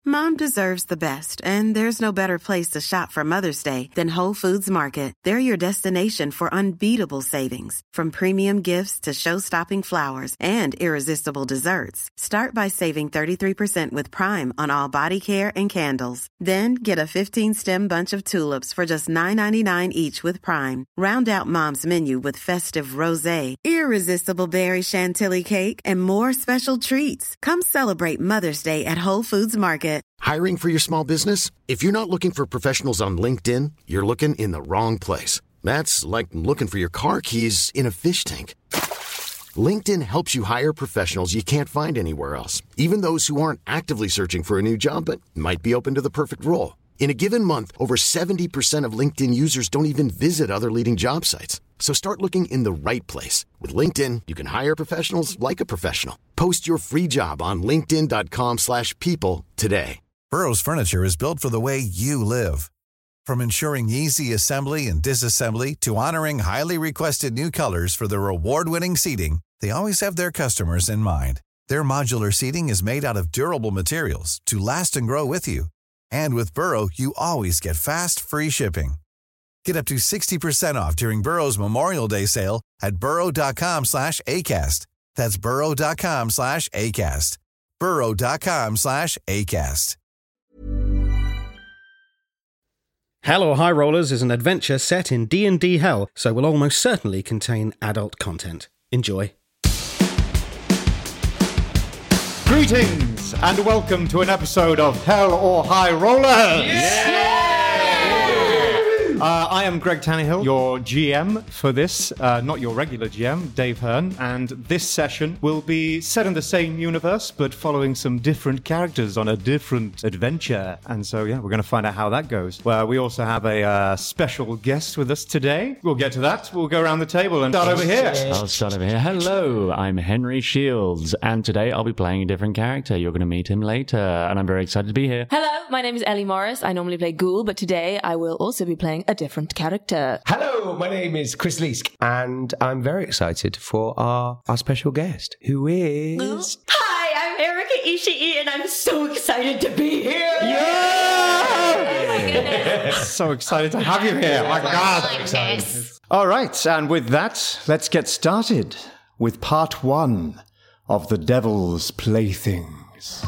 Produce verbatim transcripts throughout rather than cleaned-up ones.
Mom deserves the best, and there's no better place to shop for Mother's Day than Whole Foods Market. They're your destination for unbeatable savings, from premium gifts to show-stopping flowers and irresistible desserts. Start by saving thirty-three percent with Prime on all body care and candles. Then get a fifteen-stem bunch of tulips for just nine ninety-nine each with Prime. Round out Mom's menu with festive rosé, irresistible berry chantilly cake, and more special treats. Come celebrate Mother's Day at Whole Foods Market. Hiring for your small business? If you're not looking for professionals on LinkedIn, you're looking in the wrong place. That's like looking for your car keys in a fish tank. LinkedIn helps you hire professionals you can't find anywhere else, even those who aren't actively searching for a new job but might be open to the perfect role. In a given month, over seventy percent of LinkedIn users don't even visit other leading job sites. So start looking in the right place. With LinkedIn, you can hire professionals like a professional. Post your free job on linkedin.com slash people today. Burrow's furniture is built for the way you live. From ensuring easy assembly and disassembly to honoring highly requested new colors for their award-winning seating, they always have their customers in mind. Their modular seating is made out of durable materials to last and grow with you. And with Burrow, you always get fast, free shipping. Get up to sixty percent off during Burrow's Memorial Day sale at burrow.com slash ACAST. That's burrow.com slash ACAST. burrow.com slash ACAST. Hell or High Rollers is an adventure set in D and D Hell, so will almost certainly contain adult content. Enjoy. Greetings and welcome to an episode of Hell or High Rollers! Yeah! Uh, I am Greg Tannehill, your G M for this, uh, not your regular G M, Dave Hearn, and this session will be set in the same universe, but following some different characters on a different adventure. And so, yeah, we're going to find out how that goes. Well, we also have a uh, special guest with us today. We'll get to that. We'll go around the table and start over here. I'll start over here. Hello, I'm Henry Shields, and today I'll be playing a different character. You're going to meet him later, and I'm very excited to be here. Hello, my name is Ellie Morris. I normally play Ghoul, but today I will also be playing a different character. Hello, my name is Chris Leask, and I'm very excited for our, our special guest, who is... Hi, I'm Erika Ishii, and I'm so excited to be here! Yeah! Oh my goodness. So excited to have you here. My God. All right, and with that, let's get started with part one of The Devil's Playthings.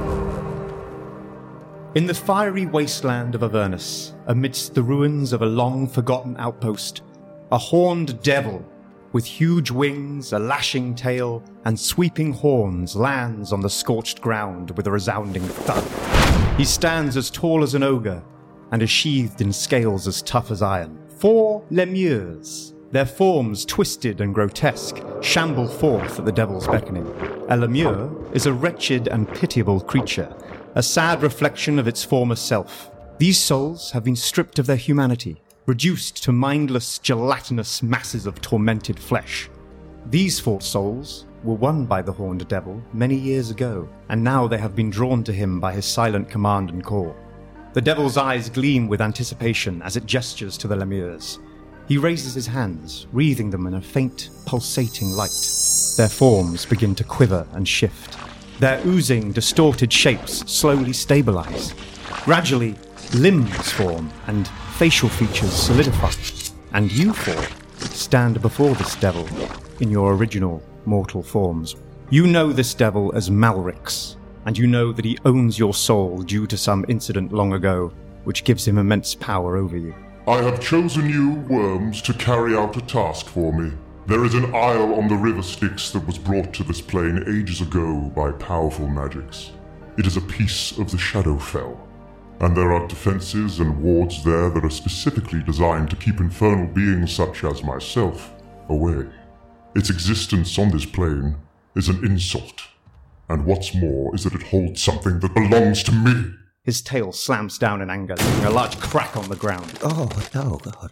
In the fiery wasteland of Avernus, amidst the ruins of a long-forgotten outpost, a horned devil with huge wings, a lashing tail, and sweeping horns lands on the scorched ground with a resounding thud. He stands as tall as an ogre and is sheathed in scales as tough as iron. Four lemures, their forms twisted and grotesque, shamble forth at the devil's beckoning. A lemure is a wretched and pitiable creature, a sad reflection of its former self. These souls have been stripped of their humanity, reduced to mindless, gelatinous masses of tormented flesh. These four souls were won by the horned devil many years ago, and now they have been drawn to him by his silent command and call. The devil's eyes gleam with anticipation as it gestures to the lemures. He raises his hands, wreathing them in a faint, pulsating light. Their forms begin to quiver and shift. Their oozing, distorted shapes slowly stabilize. Gradually, limbs form and facial features solidify. And you four stand before this devil in your original mortal forms. You know this devil as Malrix, and you know that he owns your soul due to some incident long ago, which gives him immense power over you. I have chosen you, worms, to carry out a task for me. There is an isle on the river Styx that was brought to this plane ages ago by powerful magics. It is a piece of the Shadowfell, and there are defenses and wards there that are specifically designed to keep infernal beings such as myself away. Its existence on this plane is an insult, and what's more is that it holds something that belongs to me. His tail slams down in anger, leaving a large crack on the ground. Oh, oh, God.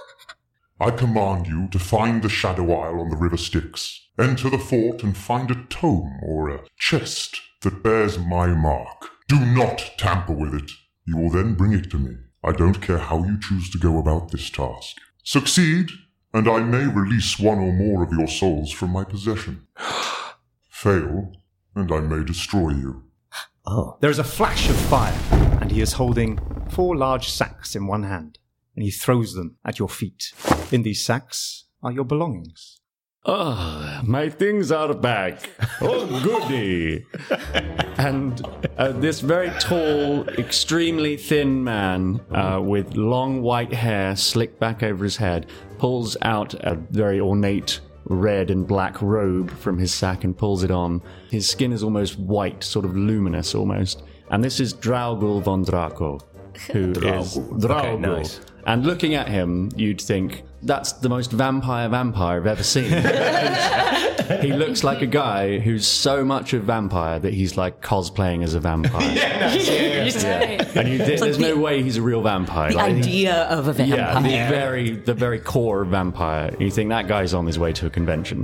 I command you to find the Shadow Isle on the River Styx. Enter the fort and find a tome or a chest that bears my mark. Do not tamper with it. You will then bring it to me. I don't care how you choose to go about this task. Succeed, and I may release one or more of your souls from my possession. Fail, and I may destroy you. Oh. There is a flash of fire, and he is holding four large sacks in one hand, and he throws them at your feet. In these sacks are your belongings. Oh, my things are back. Oh, goody. And uh, this very tall, extremely thin man uh, with long white hair slicked back over his head pulls out a very ornate red and black robe from his sack and pulls it on. His skin is almost white, sort of luminous almost. And this is Draugul von Draco, who is Draugul. Okay, nice. And looking at him, you'd think, that's the most vampire vampire I've ever seen. He looks like a guy who's so much a vampire that he's like cosplaying as a vampire. Yeah, yeah, yeah. And you, there's like no the, way he's a real vampire. The like, idea of a vampire. Yeah, the very, the very core of vampire. You think that guy's on his way to a convention.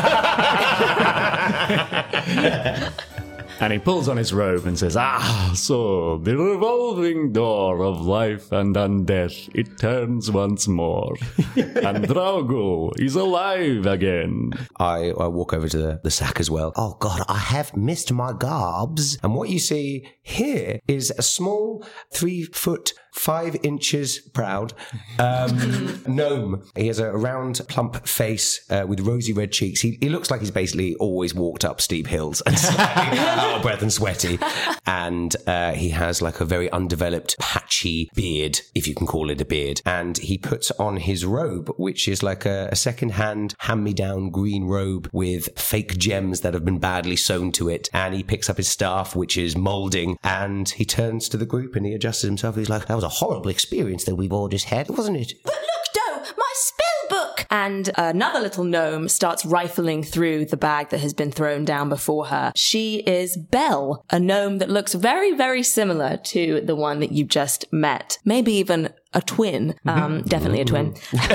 And he pulls on his robe and says, ah, so the revolving door of life and undeath, it turns once more. And Draugul is alive again. I, I walk over to the, the sack as well. Oh, God, I have missed my garbs. And what you see here is a small three foot, five inches proud um, gnome. He has a round, plump face uh, with rosy red cheeks. He, he looks like he's basically always walked up steep hills and out of breath and sweaty. And uh, he has like a very undeveloped, patchy beard, if you can call it a beard. And he puts on his robe, which is like a, a second-hand, hand-me-down green robe with fake gems that have been badly sewn to it. And he picks up his staff, which is moulding, and he turns to the group and he adjusts himself. He's like, that was a horrible experience that we've all just had, wasn't it? But look, Doe, my spell book! And another little gnome starts rifling through the bag that has been thrown down before her. She is Belle, a gnome that looks very, very similar to the one that you just met. Maybe even a twin. Um, definitely a twin.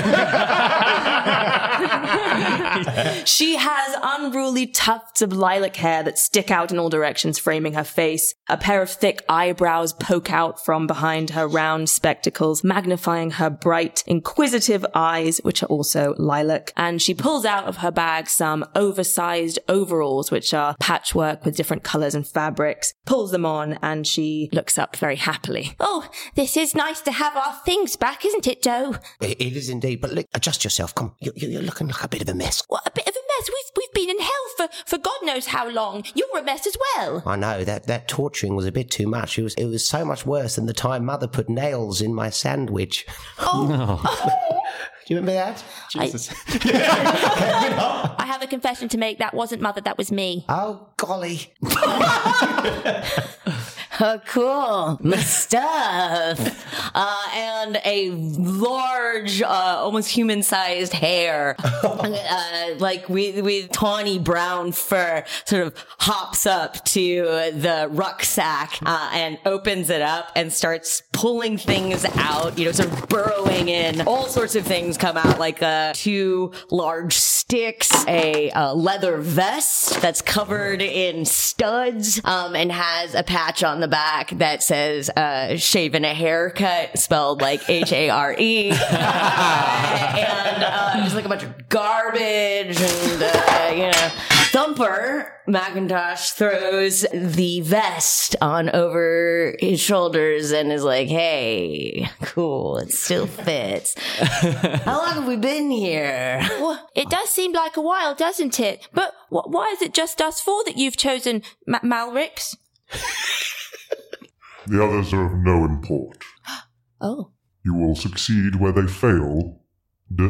She has unruly tufts of lilac hair that stick out in all directions, framing her face. A pair of thick eyebrows poke out from behind her round spectacles, magnifying her bright, inquisitive eyes, which are also lilac. And she pulls out of her bag some oversized overalls, which are patchwork with different colours and fabrics, pulls them on, and she looks up very happily. Oh, this is nice to have our things back, isn't it, Doe? It, it is indeed, but look, adjust yourself. Come, you, you're looking like a bit of a mess. What, a bit of a mess? We've, we've been in hell for, for God knows how long. You're a mess as well. I know, that, that torturing was a bit too much. It was, it was so much worse than the time Mother put nails in my sandwich. Oh, No. oh. Do you remember that? Jesus. I, I have a confession to make. That wasn't Mother, that was me. Oh, golly. Oh, cool. The stuff. Uh, and a large, uh, almost human-sized hair, uh, like with, with tawny brown fur, sort of hops up to the rucksack, uh, and opens it up and starts pulling things out, you know, sort of burrowing in. All sorts of things come out, like, uh, two large sticks, a, uh, leather vest that's covered in studs, um, and has a patch on the back that says, uh, shaven a haircut, spelled like H A R E. and, uh, just like a bunch of garbage and, uh, you know. Thumper Macintosh throws the vest on over his shoulders and is like, hey, cool, it still fits. How long have we been here? Well, it does seem like a while, doesn't it? But wh- why is it just us four that you've chosen, Ma- Malrix? The others are of no import. Oh. You will succeed where they fail. Duh.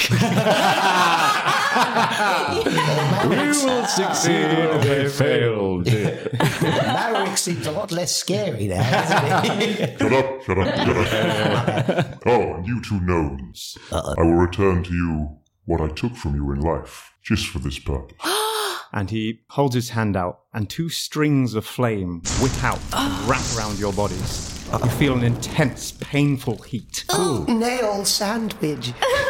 We will succeed where they failed. Malric seems a lot less scary now, doesn't it? Shut up, shut up, shut up. Oh, and you two gnomes. Uh-uh. I will return to you what I took from you in life, just for this purpose. And he holds his hand out, and two strings of flame whip out and wrap around your bodies. You feel an intense, painful heat. Ooh, nail sandwich.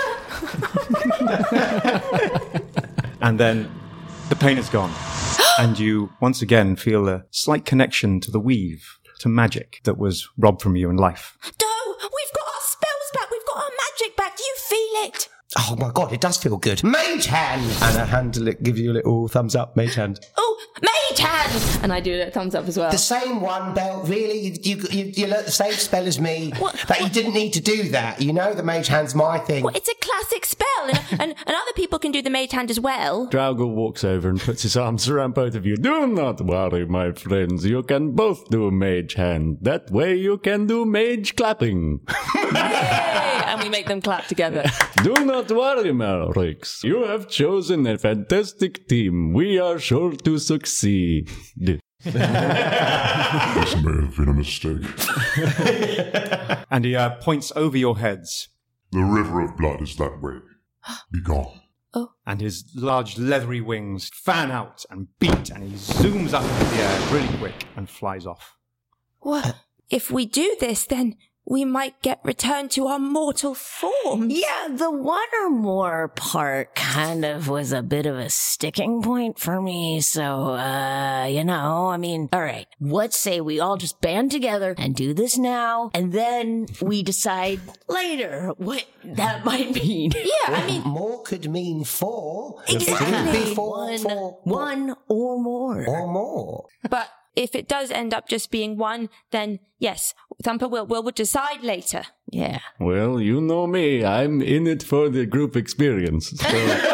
And then the pain is gone. And you once again feel a slight connection to the weave, to magic that was robbed from you in life. Doe, we've got our spells back. We've got our magic back. Do you feel it? Oh my God, it does feel good. Mage hand! And a hand li- gives you a little thumbs up, mage hand. Oh, mage mage hand! And I do a thumbs up as well. The same one, Belt, really? You, you, you, you learnt the same spell as me, What? but you didn't need to do that. You know, the mage hand's my thing. Well, it's a classic spell, and, and, and other people can do the mage hand as well. Draugr walks over and puts his arms around both of you. Do not worry, my friends. You can both do mage hand. That way you can do mage clapping. Yay! And we make them clap together. Do not worry, Malrix. You have chosen a fantastic team. We are sure to succeed. This may have been a mistake. And he uh, points over your heads. The river of blood is that way. Be gone. And his large leathery wings fan out and beat, and he zooms up into the air really quick and flies off. What? If we do this, then we might get returned to our mortal forms. Yeah, the one or more part kind of was a bit of a sticking point for me. So, uh, you know, I mean, all right, let's say we all just band together and do this now, and then we decide later what that might mean. Yeah, I mean, More could mean four. Exactly. It could be four, One, four, one or more. or more. but if it does end up just being one, then yes, Thumper will, will, will decide later. Yeah. Well, you know me. I'm in it for the group experience. So,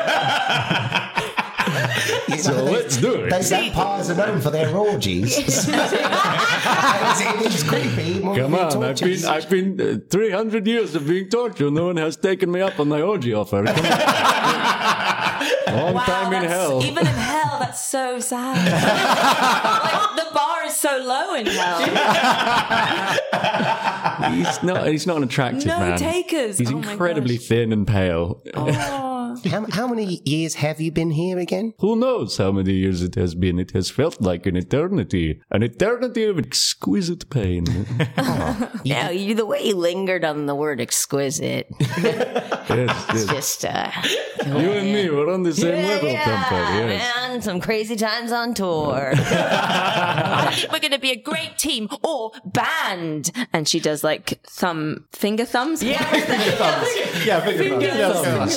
so let's do it. Those vampires are known for their orgies. it's, it's creepy. more Come than on, I've tortures. been, I've been uh, three hundred years of being tortured. No one has taken me up on my orgy offer. Come on. Long Wow, time in that's- hell. Even in hell, that's so sad. Like, the bar is so low in hell. He's not. He's not an attractive No man. takers. He's Oh my incredibly gosh. thin and pale. Oh. How, how many years have you been here again? Who knows how many years it has been? It has felt like an eternity, an eternity of exquisite pain. Now, you, the way you lingered on the word exquisite, yes, it's yes. just, uh, You and me, we're on the same level, Temper. Yes. man, some crazy times on tour. We're going to be a great team or band. And she does like thumb, finger thumbs. Yeah. Yeah, finger thumbs.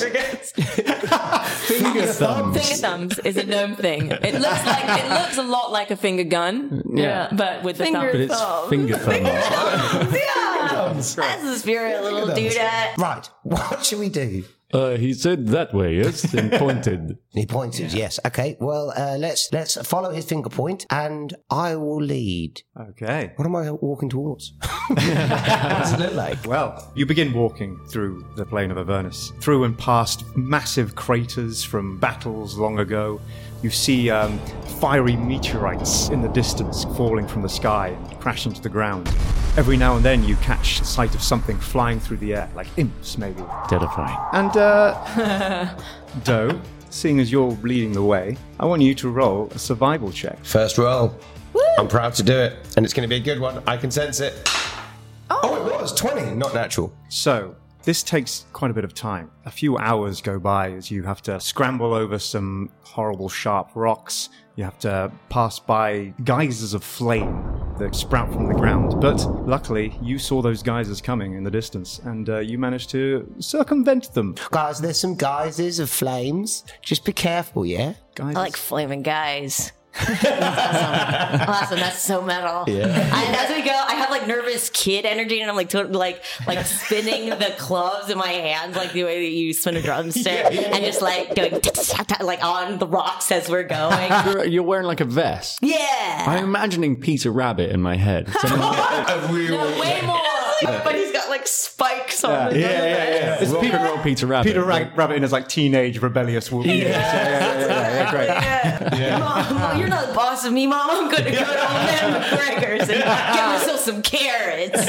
Finger thumbs. Finger thumbs is a gnome thing. It looks like it looks a lot like a finger gun. Yeah. But with the Finger But thumb. it's Thumbs. finger thumbs. Yeah. That's the spirit, little doodad. Right, what should we do? Uh, he said that way, yes, and pointed. He pointed, yes. Okay, well, uh, let's let's follow his finger point, and I will lead. Okay. What am I walking towards? What does it look like? Well, you begin walking through the plain of Avernus, through and past massive craters from battles long ago. You see um, fiery meteorites in the distance falling from the sky and crashing to the ground. Every now and then you catch sight of something flying through the air, like imps maybe. Terrifying. And, uh, Doe, seeing as you're leading the way, I want you to roll a survival check. First roll. I'm proud to do it, and it's going to be a good one. I can sense it. Oh, it was twenty, not natural. So, this takes quite a bit of time. A few hours go by as you have to scramble over some horrible sharp rocks. You have to pass by geysers of flame that sprout from the ground. But luckily, you saw those geysers coming in the distance, and uh, you managed to circumvent them. Guys, there's some geysers of flames. Just be careful, yeah? Geysers. I like flaming guys. That's awesome. Awesome. That's so metal. Yeah. And as we go, I have like nervous kid energy, and I'm like totally like like spinning the clubs in my hands, like the way that you spin a drumstick, yeah, yeah, and just like going like on the rocks as we're going. You're, you're wearing like a vest. Yeah. I'm imagining Peter Rabbit in my head. Something like A real No, way more. But he's got like spikes on Yeah, his yeah, yeah, yeah. It's Peter, roll Peter Rabbit. Peter Ra- Rabbit in his like teenage rebellious wolf. Yeah, yeah, yeah, yeah, yeah, great. Yeah. Mom, Mom, you're not the boss of me, Mom. I'm going to go to old man McGregor's and get myself some carrots.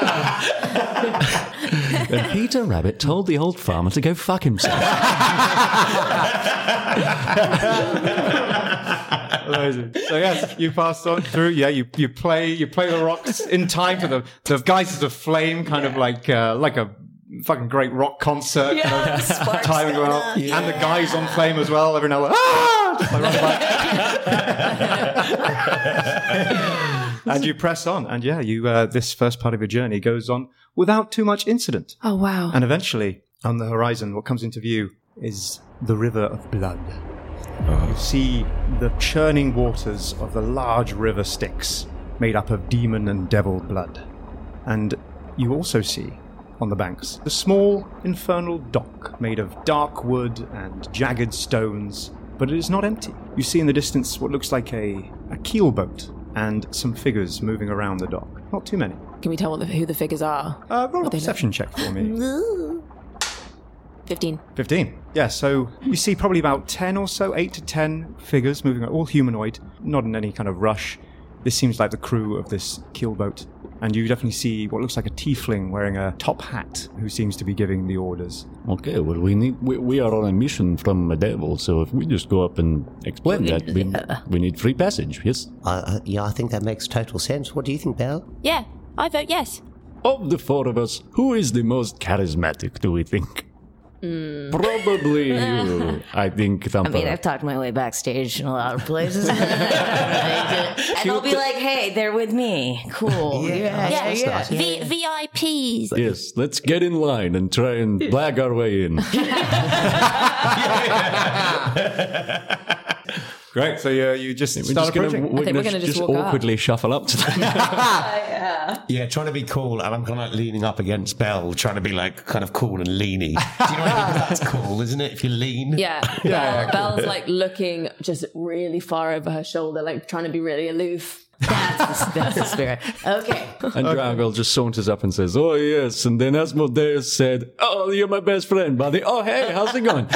And Peter Rabbit told the old farmer to go fuck himself. Amazing. So yes, you pass on through. Yeah, you, you play you play the rocks in time for the the geysers of flame, kind of like uh, like a fucking great rock concert. Yeah, kind of sparks timing going well, up. and the guys on flame as well. Every now and then, ah! Just like running back. And you press on, and yeah, you uh, this first part of your journey goes on without too much incident. Oh, wow. And eventually, on the horizon, what comes into view is the River of Blood. You see the churning waters of the large river Styx, made up of demon and devil blood. And you also see, on the banks, the small infernal dock made of dark wood and jagged stones, but it is not empty. You see in the distance what looks like a, a keelboat and some figures moving around the dock. Not too many. Can we tell what the, who the figures are? Uh, roll a perception check for me. Fifteen. Fifteen. Yeah, so you see probably about ten or so, eight to ten figures moving, all humanoid, not in any kind of rush. This seems like the crew of this keelboat. And you definitely see what looks like a tiefling wearing a top hat who seems to be giving the orders. Okay, well, we need we, we are on a mission from a devil, so if we just go up and explain that, we, we need free passage, yes? Uh, uh, yeah, I think that makes total sense. What do you think, Belle? Yeah, I vote yes. Of the four of us, who is the most charismatic, do we think? Mm. Probably you, I think, Thumper. I mean, I've talked my way backstage in a lot of places. And I'll be like, hey, they're with me. Cool. Yeah, Yeah, yeah, that's yeah. nice. V- VIPs. Yes, let's get in line and try and blag our way in. Great, so uh, you just We're start just gonna, approaching? we're I think gonna we're gonna just just walk up. awkwardly shuffle up to them. Yeah, trying to be cool, and I'm kind of like leaning up against Belle, trying to be like kind of cool and leany. Do you know what I mean? That's cool, isn't it? If you're lean. Yeah. Belle, Belle's like looking just really far over her shoulder, like trying to be really aloof. That's the, that's the spirit. Okay. And Draggle just saunters up and says, oh, yes. And then Asmodeus said, oh, you're my best friend, buddy. Oh, hey, how's it going?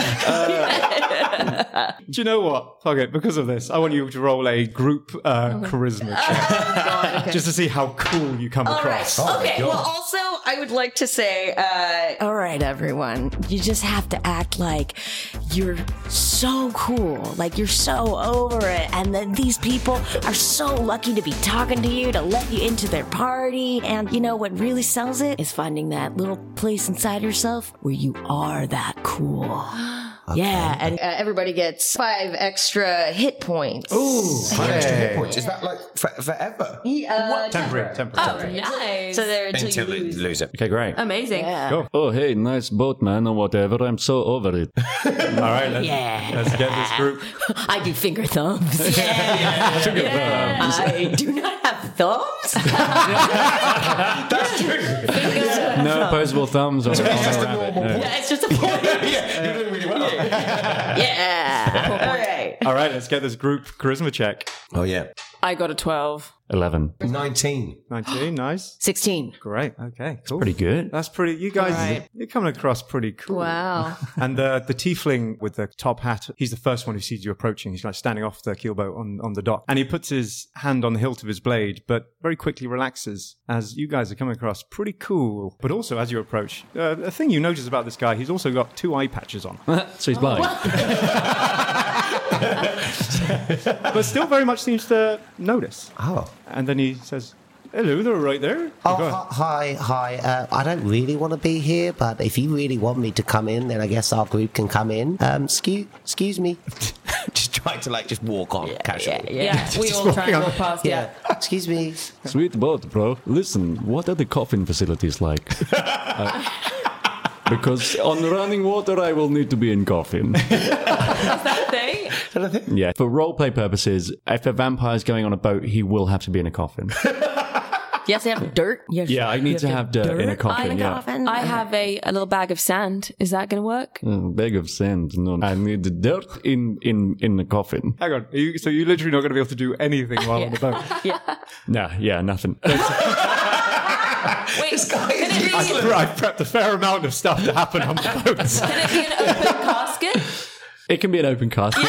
Uh, Do you know what? Fuck it, because of this, I want you to roll a group uh, charisma check. God, okay. Just to see how cool you come All across. right. Okay. Well, also, I would like to say, uh, all right, everyone, you just have to act like you're so cool, like you're so over it, and then these people are so lucky to be talking to you, to let you into their party. And you know what really sells it is finding that little place inside yourself where you are that cool. Okay. Yeah, and uh, everybody gets five extra hit points. Ooh, five extra hit points. Is that like for, forever? Uh, Temporary, temporary. Oh, nice. So they're until, Until you you lose. lose it. okay, great. Amazing. Yeah. Cool. Oh, hey, nice boat, man, or whatever. I'm so over it. All right, let's, Yeah. let's get this group. I do finger thumbs. Yeah. I do not have thumbs. That's true. No opposable thumbs on, on a rabbit. No. Yeah, it's just a point. Yeah, you're doing really well. Yeah. All right. All right, let's get this group charisma check. Oh, yeah. I got a twelve. eleven. nineteen. nineteen, nice. sixteen. Great, okay, cool. Pretty good. That's pretty, you guys, Right. you're coming across pretty cool. Wow. And uh, the tiefling with the top hat, he's the first one who sees you approaching. He's like standing off the keelboat on, on the dock. And he puts his hand on the hilt of his blade, but very quickly relaxes as you guys are coming across pretty cool. But also, as you approach, uh, a thing you notice about this guy, he's also got two eye patches on. So he's blind. But still very much seems to notice. Oh. And then he says, hello, they're right there. Oh, Go hi, ahead. hi. hi. Uh, I don't really want to be here, but if you really want me to come in, then I guess our group can come in. Um, excuse, excuse me. Just trying to like just walk on casually. Yeah, we all try and walk past. Yeah. Excuse me. Sweet boat, bro. Listen, what are the coffin facilities like? Uh, because on running water, I will need to be in coffin. Is that a thing? Yeah, for roleplay purposes, if a vampire is going on a boat, he will have to be in a coffin. You have to have dirt. You have Yeah, I need you to have dirt in a coffin, in a yeah. coffin? I have a, a little bag of sand. Is that going to work? Mm, bag of sand. No, I need the dirt in in in the coffin. Hang on. Are you, so you're literally not going to be able to do anything while on the boat? Yeah. Nah, yeah, nothing. Wait, can it be, I, I prepped a fair amount of stuff to happen on the boats. can it be an open casket? It can be an open casket.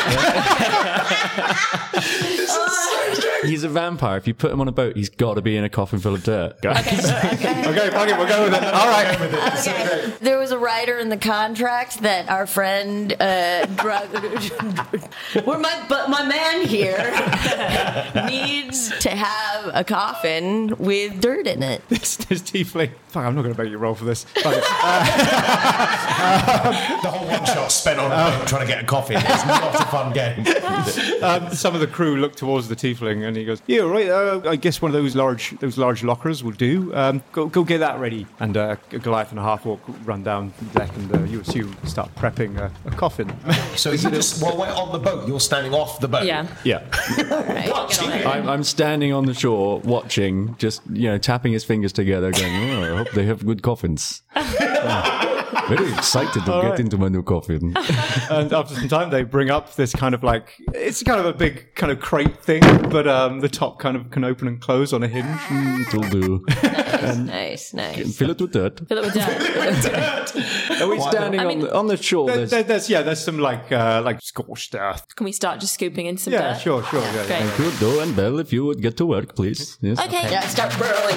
Yeah. He's a vampire. If you put him on a boat, he's got to be in a coffin full of dirt. Guys. Okay, fuck it, we'll go with it. All right. Okay. There was a rider in the contract that our friend, uh, drug, where my but my man here needs to have a coffin with dirt in it. This, this tiefling. Fuck, I'm not going to make you roll for this. Fuck it. The whole one shot spent on a boat trying to get a coffee. It's not a fun game. Um, some of the crew look towards the tiefling, and he goes, "Yeah, right. Uh, I guess one of those large those large lockers will do. Um, go go get that ready." And uh, Goliath and a half orc run down the deck, and uh, you assume start prepping a, a coffin. So you just while we're on the boat, you're standing off the boat. Yeah. Yeah. I'm, I'm standing on the shore, watching, just you know, tapping his fingers together, going, "Oh, I hope they have good coffins." Oh, very excited to All get right. into my new coffin. And after some time, they bring up this kind of like, it's kind of a big kind of crate thing, but um, the top kind of can open and close on a hinge. It'll do. Nice, nice. Fill it with dirt. Fill it with dirt. Are we standing I on, mean- the, on the shore? There, There's, there- there's yeah, there's some like uh, like scorched earth. Can we start just scooping in some Yeah, dirt? sure, sure. Yeah, Great. Thank you, Do and Bell, if you would get to work, please. Yes. Okay. Yeah, start burrowing.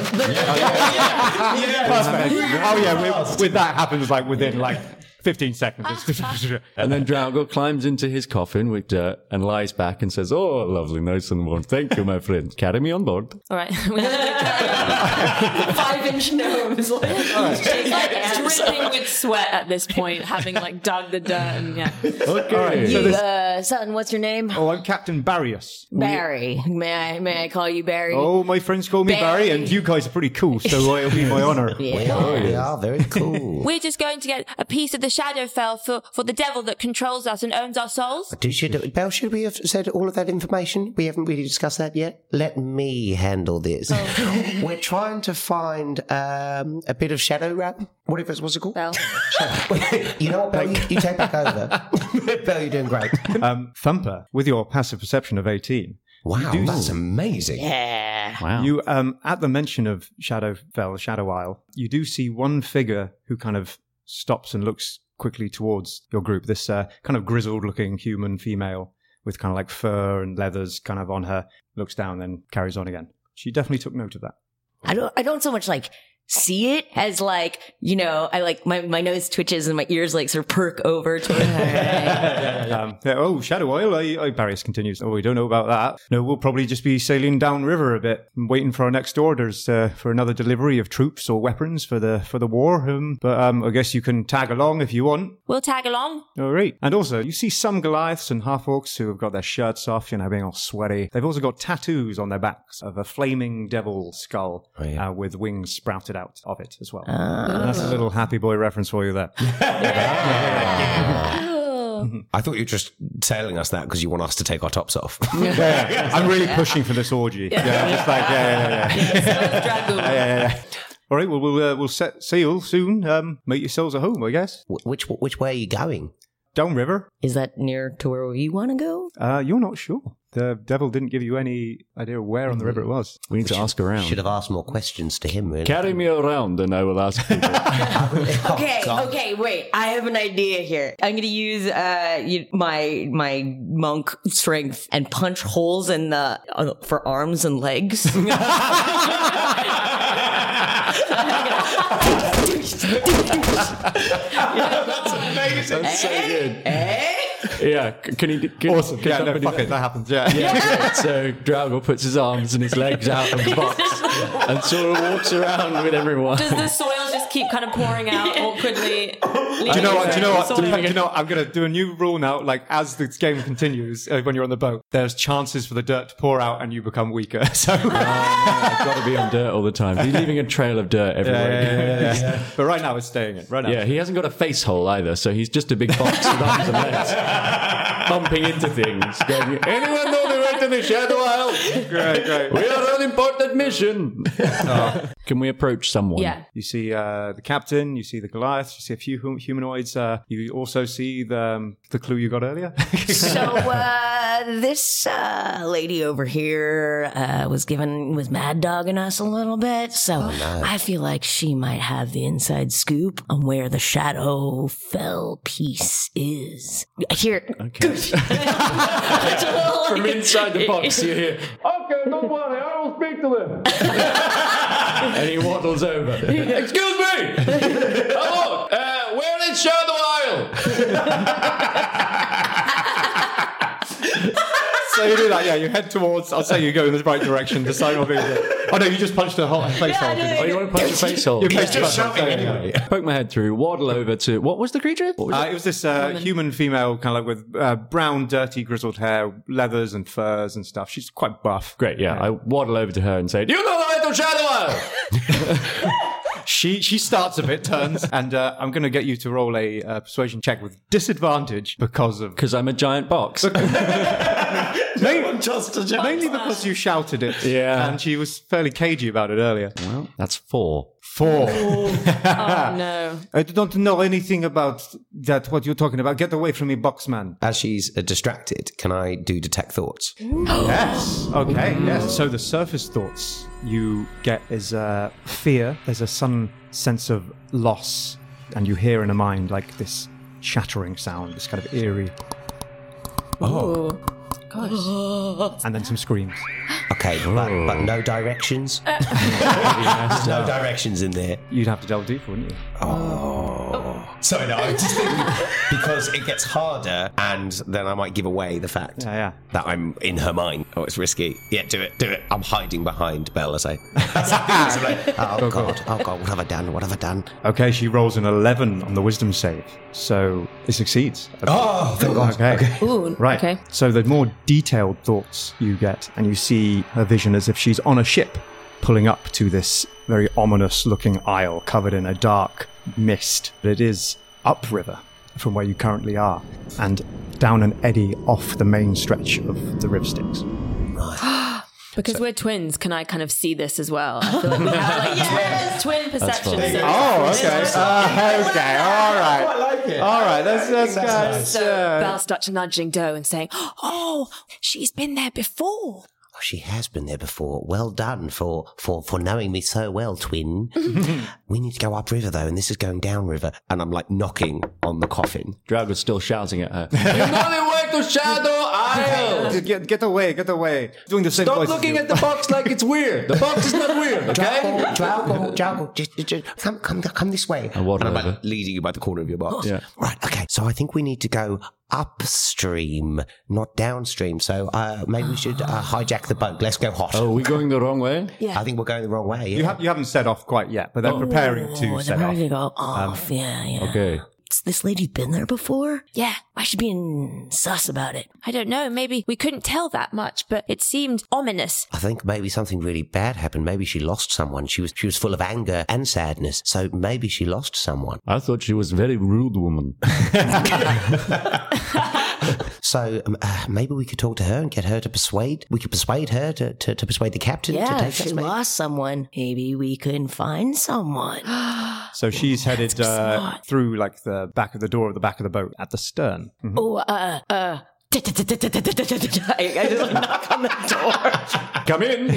Perfect. Oh yeah, with, with that happens like within like fifteen seconds. And then Drago climbs into his coffin with dirt and lies back and says, "Oh, lovely, nice and warm. Thank you, my friend. Carry me on board." All right. We're gonna Five inch nose. Like, It's like dripping with sweat at this point, having like dug the dirt and yeah. Okay. you, uh, son, what's your name? Oh, I'm Captain Barrius. Barry. May I may I call you Barry? Oh, my friends call me Barry, Barry. and you guys are pretty cool, so it'll be my honour. Yeah. Oh, we are very cool. We're just going to get a piece of the Shadowfell for, for the devil that controls us and owns our souls. Did, should, Belle, should we have said all of that information? We haven't really discussed that yet. Let me handle this. We're trying to find um, a bit of shadow wrap. What if it's what's it called? Belle. You know what, Belle? You, you take back over. Belle, you're doing great. Um, Thumper, with your passive perception of eighteen. Wow, do- that's amazing. Yeah. Wow. You, um, at the mention of Shadowfell, Shadow Isle, you do see one figure who kind of stops and looks quickly towards your group. This uh, kind of grizzled-looking human female with kind of like fur and leathers kind of on her, looks down, then carries on again. She definitely took note of that. I don't I don't so much like see it as like, you know, I like my, my nose twitches and my ears like sort of perk over to it. Um, yeah, oh, Shadow Isle, I, I, Barrius continues. Oh, we don't know about that. No, we'll probably just be sailing downriver a bit, and waiting for our next orders uh, for another delivery of troops or weapons for the for the war. Um, but um, I guess you can tag along if you want. We'll tag along. All right. And also, you see some Goliaths and half-orcs who have got their shirts off, you know, being all sweaty. They've also got tattoos on their backs of a flaming devil skull Oh, yeah. uh, with wings sprouted out of it as well. And that's a little Happy Boy reference for you there. I thought you were just telling us that because you want us to take our tops off. yeah, yeah. I'm really pushing for this orgy. Yeah, yeah just like, yeah, yeah, yeah. Drago. yeah, yeah, yeah. All right, well, we'll, uh, we'll set sail soon. Um, make yourselves at home, I guess. Wh- which which way are you going? Downriver? Is that near to where you want to go? Uh, you're not sure. The devil didn't give you any idea where on the river it was. We need to ask around. Should have asked more questions to him, really. Carry me around and I will ask people. Okay, okay, wait. I have an idea here. I'm going to use uh you, my my monk strength and punch holes in the uh, for arms and legs. That's amazing. That's so good. Eh? Yeah, c- can he? Can, Awesome. Can Yeah, no, somebody fuck do it. That happens. Yeah. Yeah, great. So Drago puts his arms and his legs out of the box and sort of walks around with everyone. Does the soil just keep kind of pouring out awkwardly? Do you know what? Do you know what? Do you know what? I'm going to do a new rule now. Like, as this game continues, uh, when you're on the boat, there's chances for the dirt to pour out and you become weaker. So, I've got to be on dirt all the time. He's leaving a trail of dirt everywhere. yeah, yeah, yeah. But right now, it's staying in. Right now. Yeah, he hasn't got a face hole either, so he's just a big box with arms and legs, bumping into things. Going, anyone know the way to the Shadow Isle? Great, great. We are on important mission. Can we approach someone? Yeah. You see uh, the captain, you see the Goliaths, you see a few hum- humanoids. Uh, you also see the, um, the clue you got earlier. So uh, this uh, lady over here uh, was given was mad dogging us a little bit, so I feel like she might have the inside scoop on where the Shadowfell piece is. Here, Okay. From inside the box, you hear, okay, don't worry, I will speak to them. And he waddles over. Excuse me! Hello! Uh, where is Shadow Isle? So you do that, yeah, you head towards, I'll say you go in the right direction, decide what it. Oh no, you just punched a hole, face hole. Oh, you want to punch a face hole? You face just punch, shouting yeah, anyway. Poke my head through, waddle over to, what was the creature? What was Uh, it? it was this uh, human female, kind of like with uh, brown, dirty, grizzled hair, leathers and furs and stuff. She's quite buff. Great, yeah. I waddle over to her and say, you know the way to Shadow! She she starts a bit, turns, and uh, I'm going to get you to roll a uh, persuasion check with disadvantage because of Because I'm a giant box. mainly, mainly because you shouted it. Yeah. And she was fairly cagey about it earlier. Well, that's four. Four. Oh no. I don't know anything about that. What you're talking about? Get away from me, boxman. As she's uh, distracted, can I do detect thoughts? Yes. Okay. Yes. So the surface thoughts you get is uh, fear. There's a sudden sense of loss, and you hear in a mind like this shattering sound, this kind of eerie, Oh. Gosh. and then some screams. Okay, but, but no directions? There's no directions in there. You'd have to delve deeper, wouldn't you? Oh. Sorry, no, I was just thinking, because it gets harder, and then I might give away the fact Yeah, yeah. that I'm in her mind. Oh, it's risky. Yeah, do it, do it. I'm hiding behind Belle, I say. oh, God. Oh, God, what have I done? What have I done? Okay, she rolls an eleven on the wisdom save, so it succeeds. Oh, thank God. Okay. Okay. Ooh, Right. okay. So the more detailed thoughts you get, and you see her vision as if she's on a ship pulling up to this very ominous looking isle covered in a dark mist. But it is upriver from where you currently are, and down an eddy off the main stretch of the River Styx. Because we're twins, can I kind of see this as well? I feel like we have like yes, twin perception. fine. So Oh, okay. Uh, okay. All right. I like it. All right. That's that's, That's good. nice. So Belle starts nudging Doe and saying, "Oh, she's been there before." Oh, she has been there before. Well done for, for, for knowing me so well, twin. We need to go upriver, though, and this is going downriver. And I'm, like, knocking on the coffin. Drago's still shouting at her. You know the way to Shadow Isle! Get, get away. Get away. Doing the same Stop voice as looking you. at the box like it's weird. The box is not weird, okay? Drago, Drago, Drago, just, just, just come, come, come this way. I waddle and I'm over. like leading you by the corner of your box. Yeah. Right, okay. So I think we need to go upstream, not downstream. So uh, maybe we should uh, hijack the boat. Let's go hot. Oh, are we going the wrong way? I think we're going the wrong way. Yeah. You, have, you haven't set off quite yet, but they're preparing to Oh, set they're off. ready to go off. yeah, yeah. Okay. This lady's been there before? Yeah. Why is she being sus about it? I don't know. Maybe we couldn't tell that much, but it seemed ominous. I think maybe something really bad happened. Maybe she lost someone. She was she was full of anger and sadness. So maybe she lost someone. I thought she was a very rude woman. So um, uh, maybe we could talk to her and get her to persuade. We could persuade her to, to, to persuade the captain to Yeah, take if she us. Maybe. lost someone, maybe we can find someone. So she's headed That's uh, smart. through like the back of the door of the back of the boat at the stern. Mhm. Oh, uh, uh. I I just like knock on the door. Come in.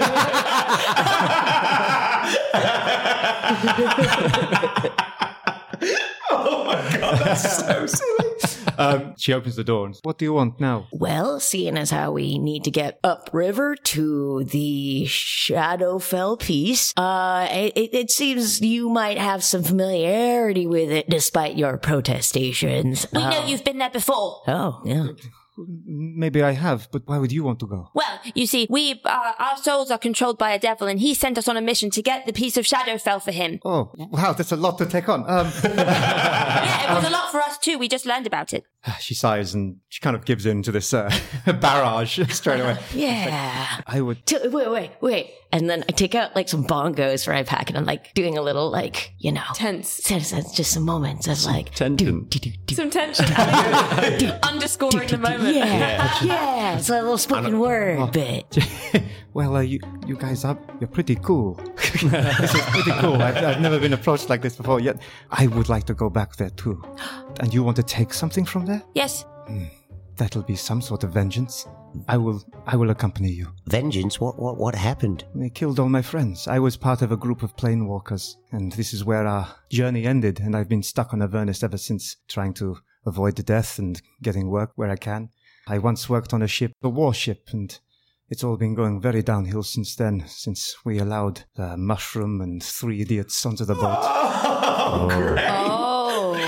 Oh my God, that's so silly. Um, she opens the door and says, "What do you want now?" Well, seeing as how we need to get upriver to the Shadowfell piece, uh, it, it seems you might have some familiarity with it despite your protestations. We Uh, know you've been there before. Oh, yeah. Maybe I have, but why would you want to go? Well, you see, we, uh, our souls are controlled by a devil, and he sent us on a mission to get the piece of Shadowfell for him. Oh, wow, that's a lot to take on. Um, Yeah, it was a lot for us too. We just learned about it. she sighs and she kind of gives in to this uh, barrage straight away. Yeah. I would. T- wait, wait, wait. And then I take out like some bongos from my pack and I'm like doing a little like, you know. Tense. Tense. Just some moments of like. Tension. Some tension. Underscoring the moment. Yeah. Yeah. It's a little spoken word bit. Well, uh, you you guys are you're pretty cool. This is pretty cool. I've, I've never been approached like this before yet. I would like to go back there too. And you want to take something from there? Yes. That'll be some sort of vengeance. I will I will accompany you. Vengeance? What, what, what happened? They killed all my friends. I was part of a group of planewalkers, and this is where our journey ended, and I've been stuck on Avernus ever since, trying to avoid the death and getting work where I can. I once worked on a ship, a warship, and it's all been going very downhill since then, since we allowed the mushroom and three idiots onto the boat. Oh.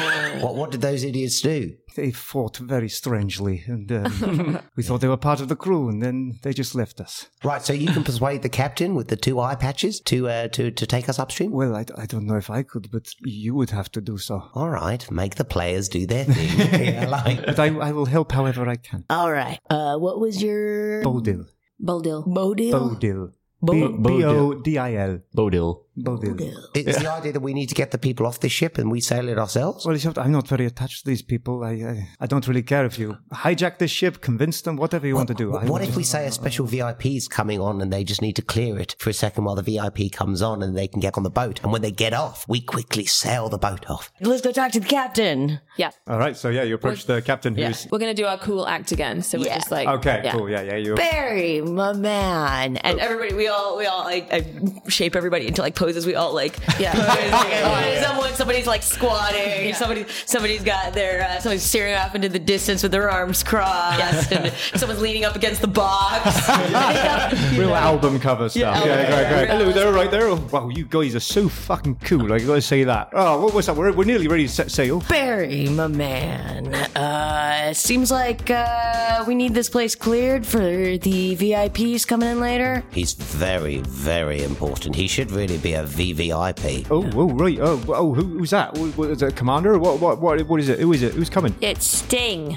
What, what did those idiots do? They fought very strangely, and um, we thought they were part of the crew, and then they just left us. Right, so you can persuade the captain with the two eye patches to uh, to, to take us upstream? Well, I, I don't know if I could, but you would have to do so. All right, make the players do their thing. Yeah, like. But I, I will help however I can. All right. Uh, what was your... Bodil. Bodil. Bodil? Bodil. Bo- B O D I L. Bodil. Bodil. It's the idea that we need to get the people off the ship and we sail it ourselves? Well, I'm not very attached to these people. I I, I don't really care if you hijack this ship, convince them, whatever you what, want to do. What, I what if just, we say a special V I P's coming on and they just need to clear it for a second while the V I P comes on and they can get on the boat? And when they get off, we quickly sail the boat off. Let's go talk to the captain. Yeah. All right, so yeah, you approach the captain Yeah. who's... We're going to do our cool act again. So we're Yeah. just like. Okay, yeah. cool, yeah, yeah. You. Barry, my man. And everybody, we all, we all, like, I shape everybody into, like, poses. We all, like, Yeah. pose. Like, someone, somebody's, like, squatting. Yeah. Somebody, somebody's got their, uh, somebody's staring off into the distance with their arms crossed. And someone's leaning up against the box. Real know. album cover stuff. Yeah, Yeah, great, great. yeah. Hello there, right there. Oh, wow, you guys are so fucking cool. I gotta say that. Oh, what was that? We're, we're nearly ready to set sail. Barry, my man. Uh, it seems like uh, we need this place cleared for the V I Ps coming in later. He's very, very important. He should really be a V V I P. Oh, oh, right. Oh, oh who, who's that? What, what, is it a commander? What, what, what, what is it? Who is it? Who's coming? It's Sting.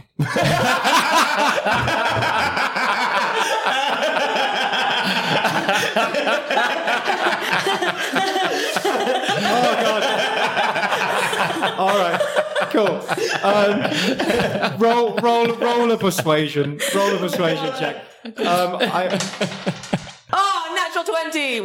Oh, God. All right. Cool. Um, roll, roll, roll a persuasion. Roll a persuasion check. Um, I... Oh, natural twenty!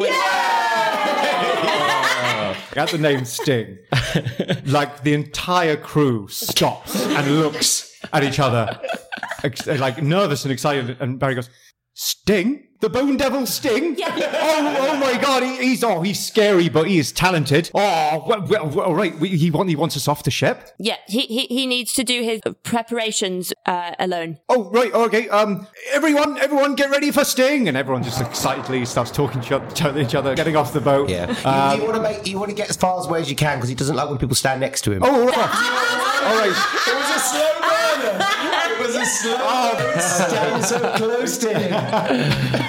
At the name Sting, like the entire crew stops and looks at each other, ex- like nervous and excited. And Barry goes, "Sting? The Bone Devil Sting? Yeah. Oh, oh my God! He, he's oh, he's scary, but he is talented. Oh, well, well, well right. We, he want, he wants us off the ship. Yeah, he, he, he needs to do his preparations uh, alone. Oh, right. Okay. Um, everyone, everyone, get ready for Sting!" And everyone just excitedly starts talking to each other, getting off the boat. Yeah. Um, you, you want to make, you want to get as far away as you can because he doesn't like when people stand next to him. Oh, right. All right. It was a slow burner. It was a slow burner. Stand so close to him.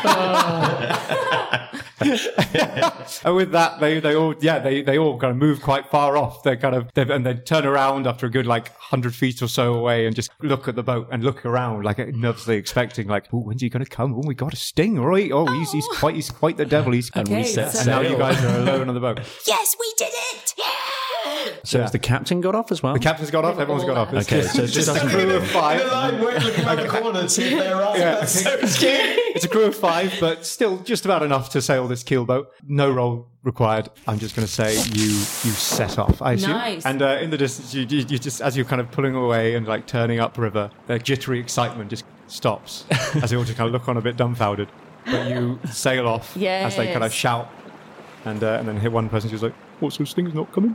And with that, they, they all, yeah, they, they all kind of move quite far off. They're kind of, they and they turn around after a good like hundred feet or so away and just look at the boat and look around, like nervously expecting, like, oh, when's he going to come? Oh, we got a Sting, all right? Oh, he's he's quite he's quite the devil. He's And we set and now sail. you guys are alone on the boat. Yes, we did it! Yeah! So has the captain got off as well? The captain's got off. Everyone's got off. It's Okay, just, so it's it's just just a crew of five. looking around the corner and see if they're right. Yeah. That's so scary. It's a crew of five, but still just about enough to sail this keelboat. No roll required. I'm just going to say you you set off, I assume. Nice. And uh, in the distance, you, you, you just as you're kind of pulling away and like turning upriver, the jittery excitement just stops as they all just kind of look on a bit dumbfounded. But you sail off as they kind of Yes. shout, and uh, and then hit one person who's like, "What's this thing's not coming?"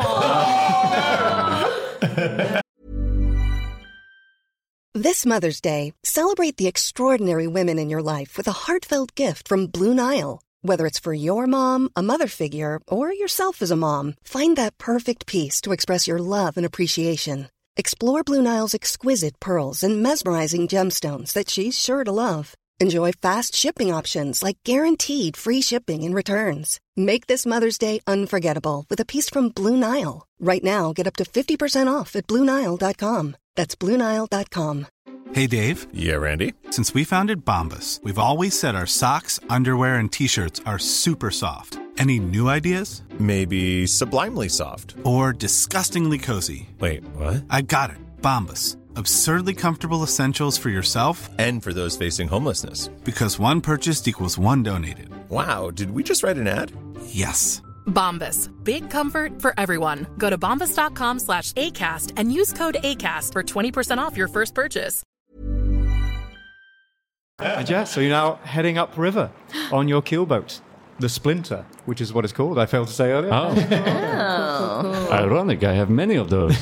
This Mother's Day, celebrate the extraordinary women in your life with a heartfelt gift from Blue Nile. Whether it's for your mom, a mother figure, or yourself as a mom, find that perfect piece to express your love and appreciation. Explore Blue Nile's exquisite pearls and mesmerizing gemstones that she's sure to love. Enjoy fast shipping options like guaranteed free shipping and returns. Make this Mother's Day unforgettable with a piece from Blue Nile. Right now, get up to fifty percent off at Blue Nile dot com. That's Blue Nile dot com. Hey, Dave. Yeah, Randy? Since we founded Bombas, we've always said our socks, underwear, and T-shirts are super soft. Any new ideas? Maybe sublimely soft. Or disgustingly cozy. Wait, what? I got it. Bombas. Absurdly comfortable essentials for yourself and for those facing homelessness. Because one purchased equals one donated. Wow, did we just write an ad? Yes. Bombas. Big comfort for everyone. Go to bombas.com slash ACAST and use code ACAST for twenty percent off your first purchase. And yeah, so you're now heading upriver on your keelboat. The Splinter, which is what it's called, I failed to say earlier. Oh. Oh. Cool, cool. Ironic, I have many of those.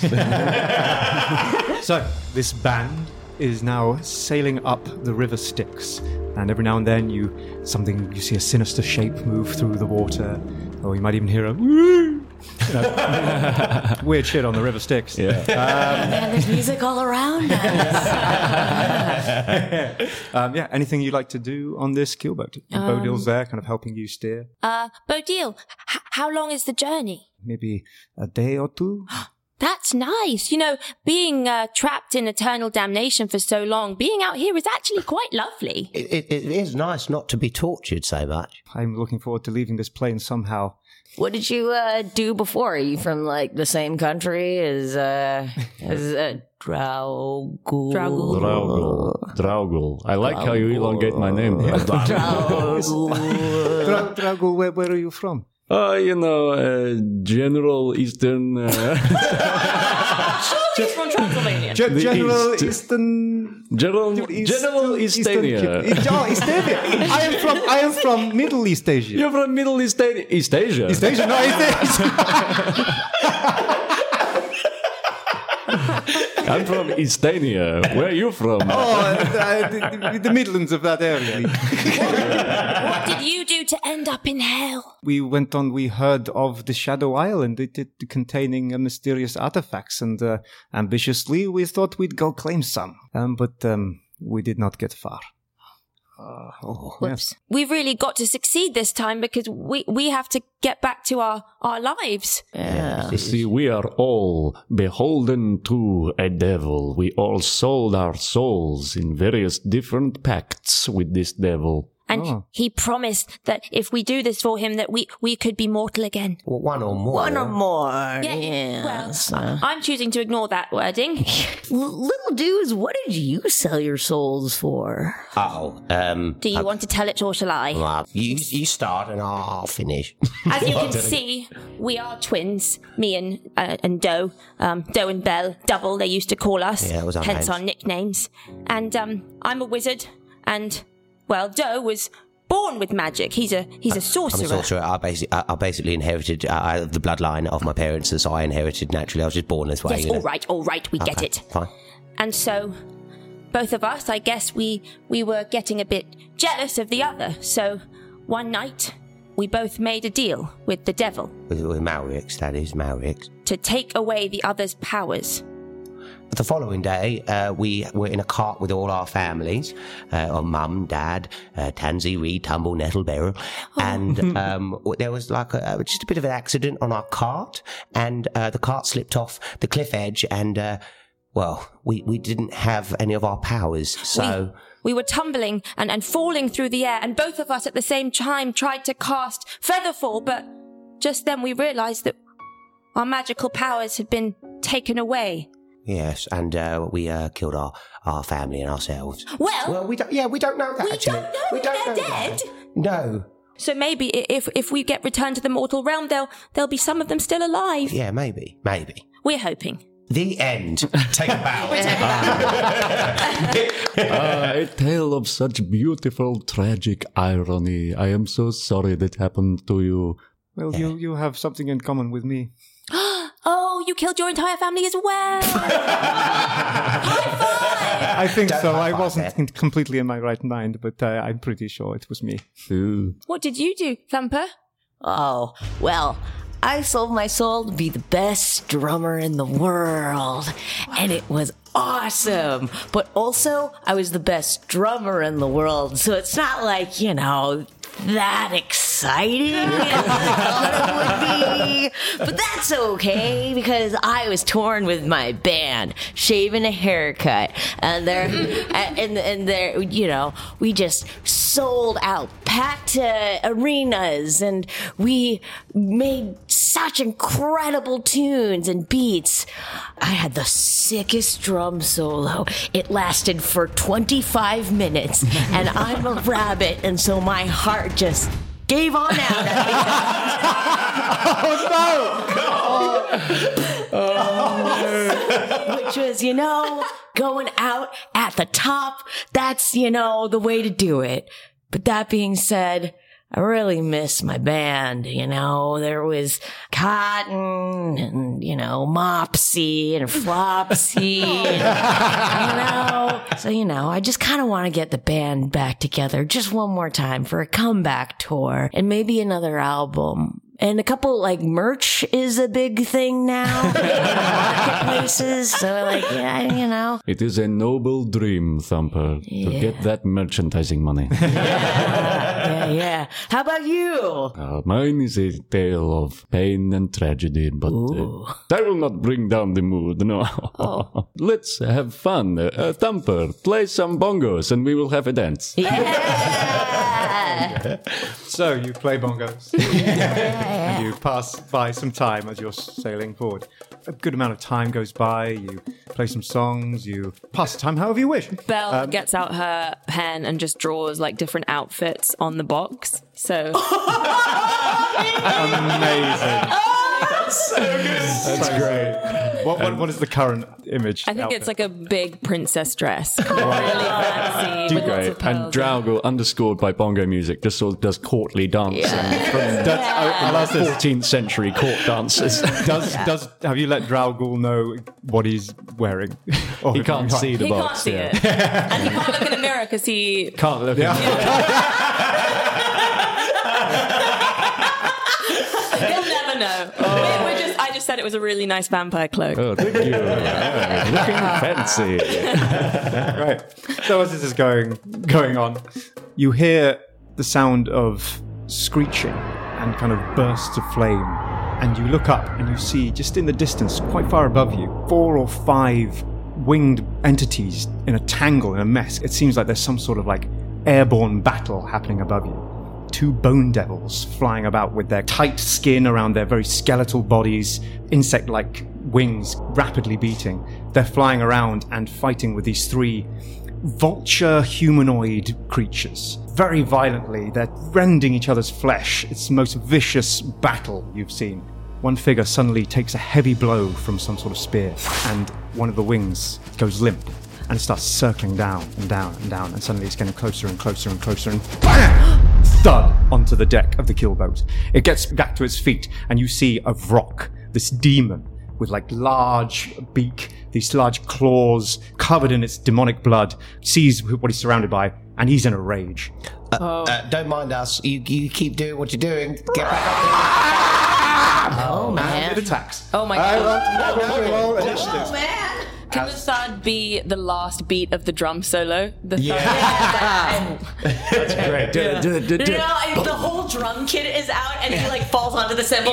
So, this band is now sailing up the river Styx, and every now and then you something you see a sinister shape move through the water, or you might even hear a woo you know, weird shit on the River Styx. Yeah. Um, Man, there's music all around us. um, yeah. Anything you'd like to do on this keelboat? Um, Bodil's there, kind of helping you steer. Uh, Bodil, h- how long is the journey? Maybe a day or two. That's nice. You know, being uh, trapped in eternal damnation for so long, being out here is actually quite lovely. It, it, it is nice not to be tortured so much. I'm looking forward to leaving this plane somehow. What did you uh, do before? Are you from like the same country as uh, as uh, Draugul? Draugul. Draugul. Draugul. I like how you elongate my name. Draugul. Dra- Draugul, where, where are you from? Uh, you know, uh, General Eastern... Uh, He's from Transylvania. Ge- The General East. Eastern... General, East- General Eastern- Eastania. Oh, Eastania. I am from I am from Middle East Asia. You're from Middle East, East Asia. East Asia? No, East Asia. I'm from Eastania. Where are you from? Oh, uh, the, the Midlands of that area. What did you do to end up in hell? We went on, we heard of the Shadow Island, it, it containing uh, mysterious artifacts, and uh, ambitiously we thought we'd go claim some. Um, but um, we did not get far. Uh, oh, yes. We've really got to succeed this time because we, we have to get back to our, our lives. Yeah. You see, we are all beholden to a devil. We all sold our souls in various different pacts with this devil. And Oh. he promised that if we do this for him, that we, we could be mortal again. Well, one or more. One or more. Yeah, Yes. Well, I- I'm choosing to ignore that wording. L- little dudes, what did you sell your souls for? Oh, um... Do you want to tell it or shall I? Well, you, you start and I'll, I'll finish. As you can see, we are twins, me and uh, and Doe, um, Doe and Belle, double they used to call us, Yeah, that was our hence names. our nicknames. And um, I'm a wizard, and well, Doe was born with magic. He's a he's a I'm sorcerer. a sorcerer. I basically, I, I basically inherited uh, the bloodline of my parents, so I inherited naturally. I was just born this way. Yes, you know? all right, all right, we get Okay, it. Fine. And so, both of us, I guess we we were getting a bit jealous of the other. So, one night, we both made a deal with the devil With, with Maurix, that is, Maurix. to take away the other's powers. But the following day, uh, we were in a cart with all our families, uh, our mum, dad, uh, Tansy, Reed, Tumble, Nettle, Beryl, and um, there was like a, just a bit of an accident on our cart, and uh, the cart slipped off the cliff edge, and uh, well, we, we didn't have any of our powers, so... We were tumbling and, and falling through the air, and both of us at the same time tried to cast Featherfall, but just then we realised that our magical powers had been taken away. Yes, and uh, we uh, killed our, our family and ourselves. Well, well, we don't. Yeah, we don't know that. we actually. don't know we if don't they're know dead. that. No. So maybe i- if if we get returned to the mortal realm, there'll there'll be some of them still alive. Yeah, maybe, maybe. We're hoping. The end. Take a bow. Ah, a tale of such beautiful, tragic irony. I am so sorry that happened to you. Well, you, you have something in common with me. Oh, you killed your entire family as well. I think Don't so. high I five wasn't there. completely in my right mind, but uh, I'm pretty sure it was me. Ooh. What did you do, Thumper? Oh, well, I sold my soul to be the best drummer in the world. And it was awesome. But also, I was the best drummer in the world. So it's not like, you know, that exciting as I thought it would be. But that's okay because I was torn with my band, shaving a haircut, and they're and and they're you know we just sold out, packed uh, arenas, and we made such incredible tunes and beats. I had the sickest drum solo. It lasted for twenty-five minutes, and I'm a rabbit, and so my heart just gave on out at the oh, no! Which was, you know, going out at the top. That's, you know, the way to do it. But that being said, I really miss my band, you know. There was Cotton and, you know, Mopsy and Flopsy. And, you know, so, you know, I just kind of want to get the band back together just one more time for a comeback tour and maybe another album. and a couple like merch is a big thing now in marketplaces. So like, yeah, you know. It is a noble dream, Thumper, Yeah. to get that merchandising money. Yeah, yeah. How about you? Uh, mine is a tale of pain and tragedy, but uh, that will not bring down the mood, no. Oh. Let's have fun. Uh, uh, Thumper, play some bongos and we will have a dance. So you play bongos. And you pass by some time as you're sailing forward. A good amount of time goes by. You play some songs. You pass the time however you wish. Belle Um, gets out her pen and just draws like different outfits on the box. So Amazing. That's so good. That's great. What, what, what is the current image? I think outfit? it's like a big princess dress, really fancy with lots Great. of pearls. And Draugr, underscored by bongo music, just sort of does courtly dancing from That's, I, I love this. fourteenth century court dances. Does does have you let Draugr know what he's wearing? Or He can't see the He box. can't see yeah. it, and he can't look in the mirror because he Can't look at he'll never know. We- we're just, I just said it was a really nice vampire cloak. Oh, thank you. Yeah, looking fancy. Right. So as this is going going on, you hear the sound of screeching and kind of bursts of flame. And you look up and you see, just in the distance, quite far above you, four or five winged entities in a tangle, in a mess. It seems like there's some sort of like airborne battle happening above you. Two bone devils flying about with their tight skin around their very skeletal bodies, insect-like wings rapidly beating. They're flying around and fighting with these three vulture humanoid creatures. Very violently, they're rending each other's flesh. It's the most vicious battle you've seen. One figure suddenly takes a heavy blow from some sort of spear, and one of the wings goes limp, and it starts circling down and down and down, and suddenly it's getting closer and closer and closer, and BAM! Thud onto the deck of the killboat. It gets back to its feet, and you see a Vrock, this demon with like large beak, these large claws covered in its demonic blood, sees what he's surrounded by, and he's in a rage. Uh, uh, don't mind us. You, you keep doing what you're doing. Get back up there. Oh, man. And it attacks. Oh my I god. want to roll initiative. Oh, man. Can the thud be the last beat of the drum solo? The thud. That's great. Do it, do it, do it, do You it. know, if the whole drum kit is out and he like falls onto the cymbal.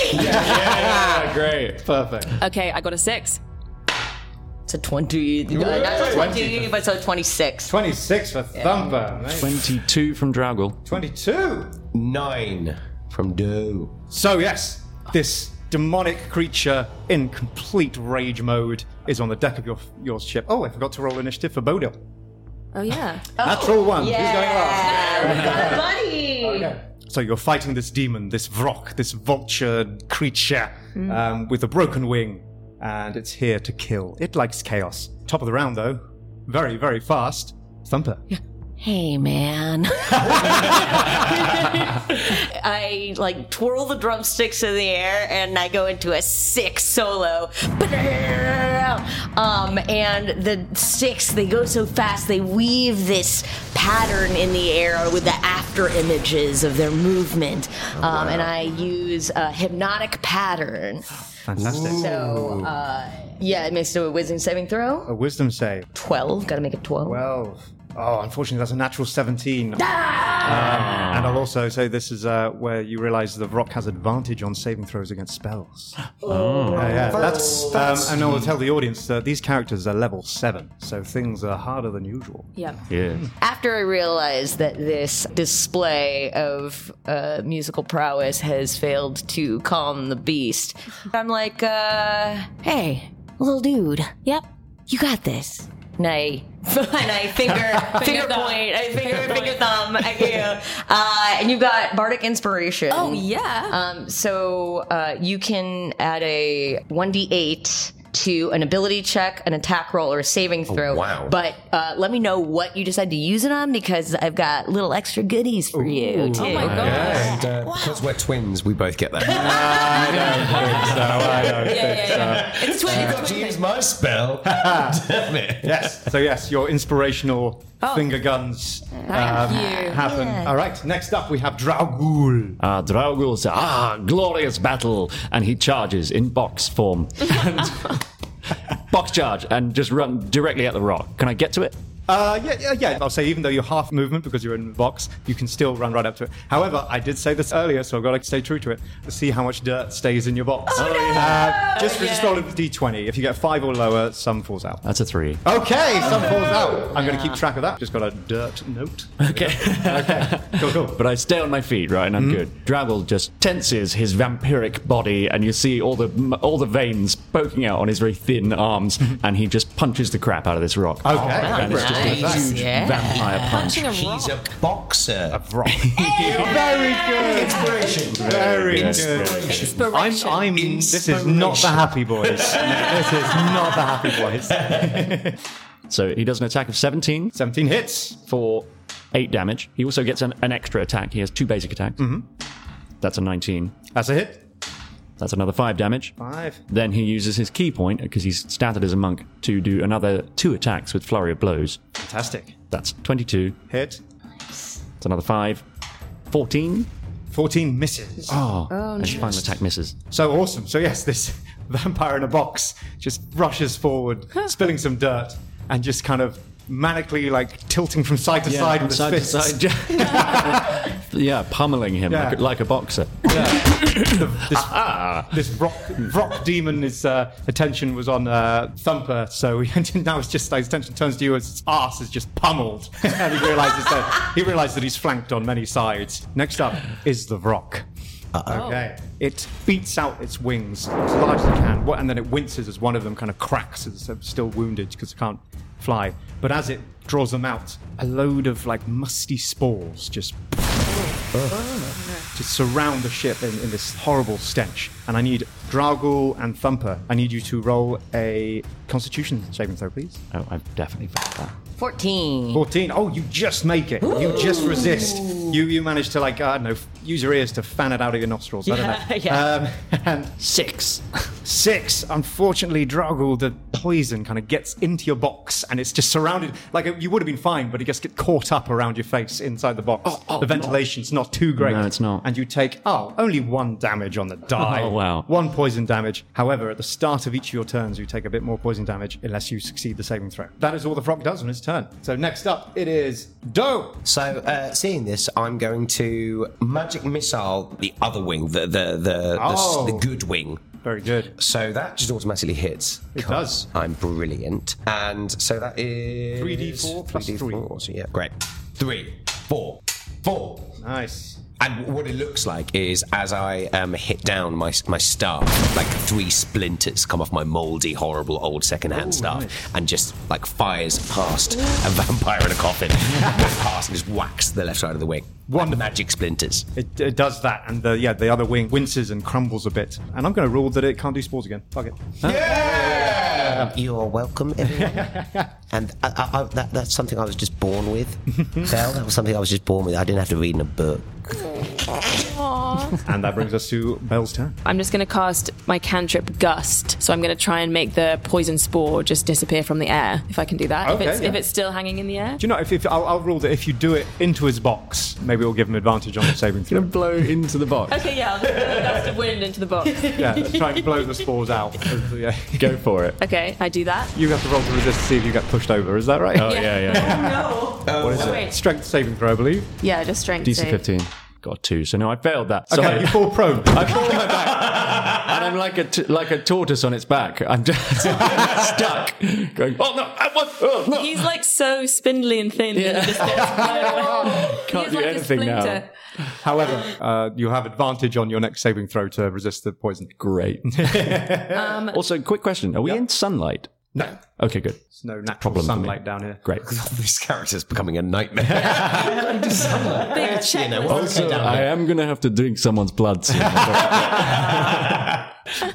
Yeah, great. Perfect. Okay, I got a six. It's a twenty. Uh, not a twenty, but it's a twenty-six. twenty-six for Thumper. Nice. twenty-two from Draugr. twenty-two. Nine from Doe. So yes, this demonic creature in complete rage mode is on the deck of your your ship. Oh, I forgot to roll initiative for Bodil. Oh yeah. Natural one. Yeah. Who's going last? We got buddy. Okay. So you're fighting this demon, this Vrock, this vulture creature um, with a broken wing, and it's here to kill. It likes chaos. Top of the round, though. Very, very fast. Thumper. Hey, man. I like twirl the drumsticks in the air and I go into a sick solo. Um, and the sticks, they go so fast, they weave this pattern in the air with the after images of their movement. Um, and I use a hypnotic pattern. Fantastic. So, uh, yeah, it makes it a wisdom saving throw. A wisdom save. twelve. Gotta make it twelve. twelve. Oh, unfortunately, that's a natural seventeen. Ah! Um, and I'll also say this is uh, where you realise the Vrock has advantage on saving throws against spells. Oh, Uh, yeah, that's, that's, that's um, and I will tell the audience that these characters are level seven, so things are harder than usual. Yeah. Yeah. After I realized that this display of uh, musical prowess has failed to calm the beast, I'm like, uh, hey, little dude. Yep, you got this. And I, and I finger, finger thumb. point, I finger, Finger finger point. thumb at you. Uh, and you got Bardic Inspiration. Oh yeah. Um, so uh, you can add a one d eight to an ability check, an attack roll, or a saving throw. wow. But uh, let me know what you decide to use it on because I've got little extra goodies for you, too. Oh my god. And uh, because we're twins, we both get that. I don't think so. I don't Yeah, think yeah, yeah. so. It's you got to use my spell. Damn it. Yes. So yes, your inspirational Oh. finger guns um, you. happen. All right. Next up, we have Draugul. Ah, Draugul says, ah, glorious battle. And he charges in box form. And box charge and just run directly at the rock. Can I get to it? Uh, yeah, yeah, yeah. I'll say even though you're half movement because you're in the box, you can still run right up to it. However, I did say this earlier, so I've got to stay true to it. To see how much dirt stays in your box. Oh, no. uh, just Oh, just yeah. roll a d twenty. If you get five or lower, some falls out. That's a three. Okay, some falls out. I'm going to keep track of that. Just got a dirt note. Okay. Okay. Cool, cool. But I stay on my feet, right, and I'm good. Draugul just tenses his vampiric body, and you see all the all the veins poking out on his very thin arms, and he just punches the crap out of this rock. Okay. And it's just a Nice, huge yeah. vampire punch. Punching a He's rock. a boxer. A rock. Very good. Inspiration. Very Yes. good. Inspiration. I'm, I'm, this is not the happy boys. This is not the happy boys. So he does an attack of seventeen seventeen hits. for eight damage. He also gets an, an extra attack. He has two basic attacks. Mm-hmm. That's a nineteen. That's a hit. That's another five damage. Five. Then he uses his key point, because he's started as a monk, to do another two attacks with Flurry of Blows. Fantastic. That's twenty-two. Hit. That's another five. fourteen. fourteen misses. Oh, and his final attack misses. So awesome. So yes, this vampire in a box just rushes forward, spilling some dirt, and just kind of manically like tilting from side to side with his side fists. to side. Yeah, pummeling him Yeah. like, a, like a boxer. this, this rock rock demon, his uh, attention was on uh, Thumper, so he, now it's just his attention turns to you as his ass is just pummeled, and he realizes that he realizes that he's flanked on many sides. Next up is the rock. Uh-oh. Okay. It beats out its wings as large as it can, and then it winces as one of them kind of cracks as it's still wounded because it can't fly. But as it draws them out, a load of like musty spores just just surround the ship in, in this horrible stench. And I need Draugul and Thumper. I need you to roll a Constitution saving throw, please. Oh, I've definitely failed that. fourteen. fourteen. Oh, you just make it. You just resist. You you manage to like I don't know, use your ears to fan it out of your nostrils. I don't know. Yeah. Um, and Six. six. Unfortunately, Draugul, the poison kind of gets into your box, and it's just surrounded. Like you would have been fine, but it just gets caught up around your face inside the box. Oh, oh, the ventilation's not too great. No, it's not. And you take oh only one damage on the die. Oh, wow. One poison damage. However, at the start of each of your turns, you take a bit more poison damage unless you succeed the saving throw. That is all the frog does on its turn. So next up, it is Doe. So, uh, seeing this, I'm going to magic missile the other wing, the the the, Oh. the, the good wing. Very good. So that just automatically hits. It does. I'm brilliant. And so that is three d four plus three d four. So yeah, great. Three, four, four. Nice. And what it looks like is, as I um, hit down my my staff, like three splinters come off my mouldy, horrible old second-hand staff, nice. and just like fires past a vampire in a coffin, past and just whacks the left side of the wing. One magic splinters. It, it does that, and the, yeah, the other wing winces and crumbles a bit. And I'm going to rule that it can't do spores again. Fuck it. Yeah! You're welcome, everyone. And I, I, I, that, that's something I was just born with. Belle, that was something I was just born with. I didn't have to read in a book. And that brings us to Belle's turn. I'm just going to cast my cantrip Gust. So I'm going to try and make the poison spore just disappear from the air, if I can do that. Okay, if, it's, yeah. if it's still hanging in the air. Do you know, if, if I'll, I'll rule that if you do it into his box, maybe it'll give him advantage on the saving throw. Blow into the box. Okay, yeah, I'll just blow a gust of wind into the box. Yeah, let's try and blow the spores out. Yeah. Go for it. Okay, I do that. You have to roll to resist to see if you get pushed over, is that right? Oh, yeah, yeah. yeah. No. What is Oh, it? wait. Strength saving throw, I believe. Yeah, just strength D C save. fifteen. Got two. So no, I failed that. So Okay, I, you fall prone. I fall on my back. And I'm like a, t- like a tortoise on its back. I'm just stuck. Going, oh no, I want, oh no. He's like so spindly and thin. Yeah. That he just gets blown away. Can't He's do like a anything now. splinter. However, uh, you have advantage on your next saving throw to resist the poison. Great. Um, Also, quick question. Are we Yeah. in sunlight? No. Okay, good. There's no natural Problem for me. sunlight down here. Great. This character's becoming a nightmare. Big check. You know, Also, I am going to have to drink someone's blood soon.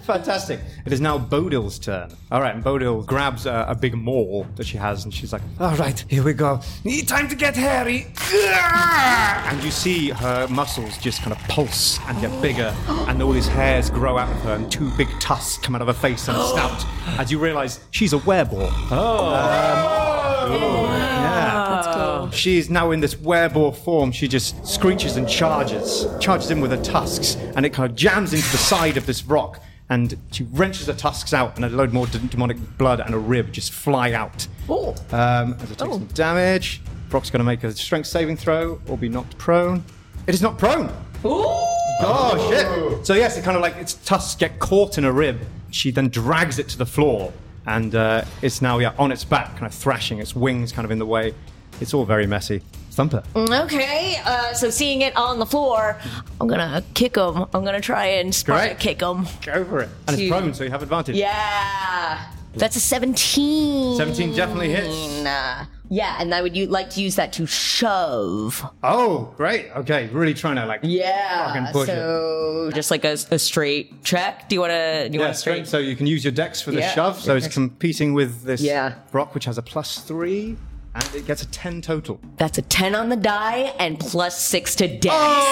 Fantastic. It is now Bodil's turn. All right, and Bodil grabs a, a big maul that she has, and she's like, all right, here we go. Need time to get hairy. And you see her muscles just kind of pulse and get bigger, and all these hairs grow out of her, and two big tusks come out of her face and snout, as you realize she's a wereball. Oh. Um, yeah. That's cool. She's now in this wereball form. She just screeches and charges, charges in with her tusks, and it kind of jams into the side of this rock. And she wrenches her tusks out, and a load more d- demonic blood and a rib just fly out. Oh. Um, as it takes Oh. some damage, Brock's going to make a strength saving throw or be knocked prone. It is not prone. Ooh. Oh, shit. So, yes, it kind of like its tusks get caught in a rib. She then drags it to the floor, and uh, it's now yeah, on its back, kind of thrashing, its wings kind of in the way. It's all very messy. Thumper. Okay, uh, so seeing it on the floor, I'm gonna kick him. I'm gonna try and Sparta Great. kick him. Go for it. And Two. it's prone, so you have advantage. Yeah. That's a seventeen. seventeen definitely hits. Uh, yeah, and I would u- like to use that to shove. Oh, great. Okay, really trying to like Yeah. fucking push it. So just like a, a straight check. Do you want to? Do you Yeah, want to straight? straight. So you can use your dex for the Yeah. shove. So it's competing with this Yeah. rock, which has a plus three, and it gets a ten total. That's a ten on the die and plus six to dex.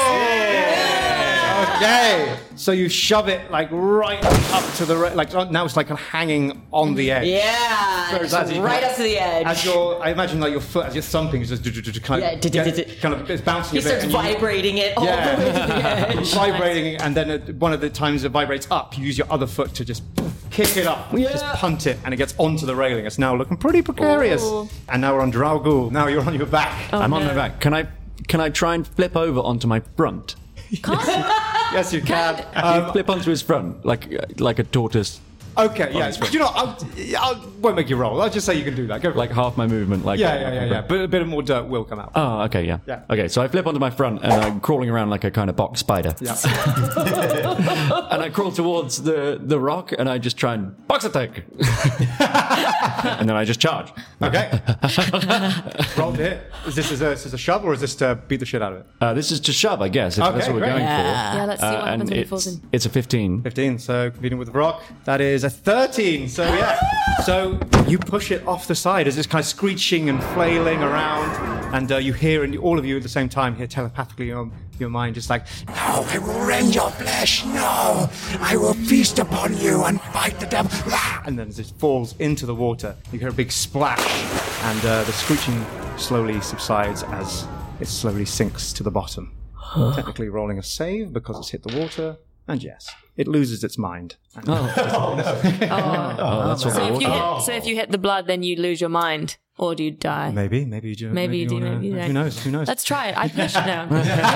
Okay. So you shove it like right up to the re- like oh, now it's like hanging on the edge. Yeah, So just as you- right up to the edge. As your, I imagine like your foot as you're thumping is just kind of Yeah, d- d- d- d- kind of it's bouncing He a bit. starts and you- vibrating it all Yeah. the way to the edge. vibrating, and then at one of the times it vibrates up, you use your other foot to just kick it up, Yeah. just punt it, and it gets onto the railing. It's now looking pretty precarious. Ooh. And now we're on Draugul. Now you're on your back. I'm on no. my back. Can I can I try and flip over onto my front? Yes, you can. Um, flip onto his front like like a tortoise. Okay, yeah. his front. Do you know, I'll, I won't make you roll. I'll just say you can do that. Go for Like it. half my movement. Like Yeah, yeah, yeah, yeah. But a bit more dirt will come out. Oh, okay, yeah. Yeah. Okay, so I flip onto my front and I'm crawling around like a kind of box spider. Yeah. And I crawl towards the, the rock and I just try and box attack. And then I just charge. Okay. Roll to hit. Is this, is, a, is this a shove, or is this to beat the shit out of it? Uh, this is to shove, I guess, if Okay, that's what we're great. going Yeah. for. Yeah, let's see what Uh, happens and when he it's, falls in. it's a fifteen. fifteen, so competing with the rock. That is a thirteen, so yeah. So you push it off the side as it's kind of screeching and flailing around, and uh, you hear, and all of you at the same time hear telepathically your, your mind just like, No, I will rend your flesh. No, I will feast upon you and fight the devil. and then as it falls into the water, you hear a big splash, and uh, the screeching slowly subsides as it slowly sinks to the bottom. Technically rolling a save because it's hit the water, and yes, it loses its mind. And Oh, that's what So we're if you walking. hit, so if you hit the blood, then you lose your mind, or do you die? Maybe, maybe you do. Maybe you do, wanna- maybe you don't. Who knows? Who knows? Let's try it. I push now.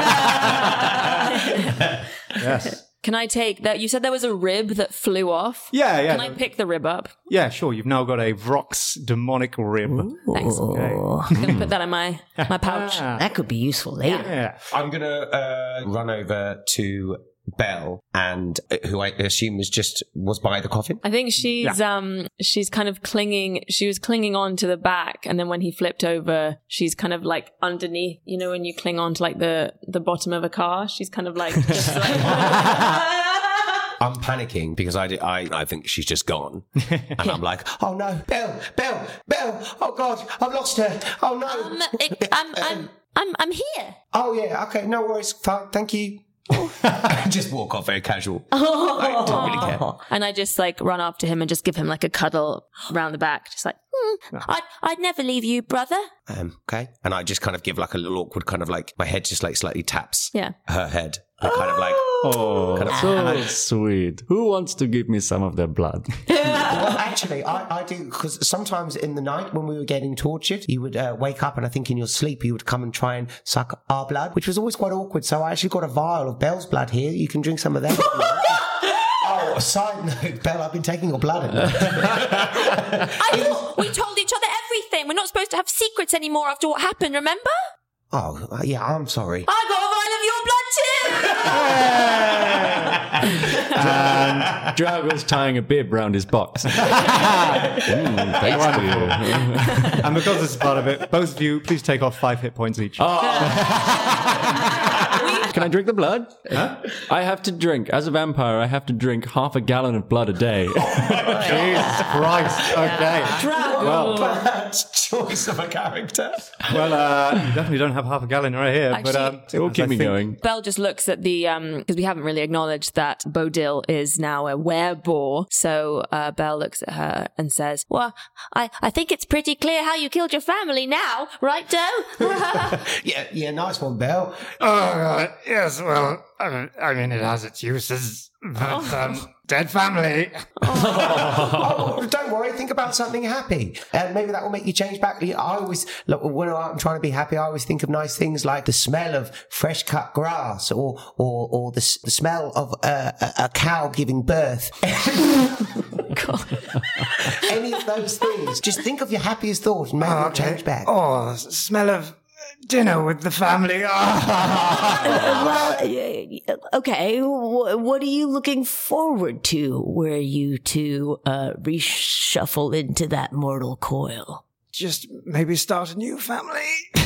Yes. Can I take that? You said there was a rib that flew off. Yeah, yeah. Can I pick the rib up? Yeah, sure. You've now got a Vrox demonic rib. Thanks. Okay. I'm gonna put that in my my pouch. That could be useful later. Yeah. I'm gonna uh, run over to Belle, and uh, who I assume is just was by the coffin. I think she's um she's kind of clinging. She was clinging on to the back, and then when he flipped over, she's kind of like underneath. You know, when you cling on to like the the bottom of a car, she's kind of like just like. I'm panicking because I, di- I, I think she's just gone. And I'm like, oh no, Belle, Belle, Belle, oh God, I've lost her. Oh no. Um, it, I'm, I'm, I'm, I'm here. Oh yeah, okay, no worries, fine, thank you. Just walk off very casual. I don't really care. And I just like run up to him and just give him like a cuddle round the back, just like, Hmm, I'd, I'd never leave you, brother. Um, okay. And I just kind of give like a little awkward kind of like, my head just like slightly taps yeah. her head. And kind of like, Oh, kind of, so sweet. Who wants to give me some of their blood? Well, actually, I, I do, because sometimes in the night when we were getting tortured, you would uh, wake up and I think in your sleep you would come and try and suck our blood, which was always quite awkward. So I actually got a vial of Belle's blood here. You can drink some of that. Oh, a side note, Belle, I've been taking your blood. I thought we told each other everything. We're not supposed to have secrets anymore after what happened, remember? Oh, uh, yeah, I'm sorry. I got a vial of your blood too! And Drago's tying a bib round his box. Ooh, thanks to you. And because this is part of it, both of you, please take off five hit points each. Oh. Can I drink the blood? Huh? I have to drink, as a vampire, I have to drink half a gallon of blood a day. Jesus Christ. Okay. Well, bad choice of a character. Well, uh, you definitely don't have half a gallon right here, Actually, but um, it will keep I me think- going. Belle just looks at the, um, because we haven't really acknowledged that Bodil is now a werebore. So uh, Belle looks at her and says, well, I, I think it's pretty clear how you killed your family now, right, Doe? yeah, yeah, nice one, Belle. Oh, uh, yes, well, I I mean, it has its uses, but, um, dead family. Oh, don't worry, think about something happy. And maybe that will make you change back. I always, look, when I'm trying to be happy, I always think of nice things like the smell of fresh cut grass or or, or the, the smell of uh, a, a cow giving birth. Any of those things. Just think of your happiest thought and maybe Oh, it'll okay. change back. Oh, s- smell of dinner with the family. well, uh, okay. wh- What are you looking forward to? Were you to uh, reshuffle into that mortal coil? Just maybe start a new family.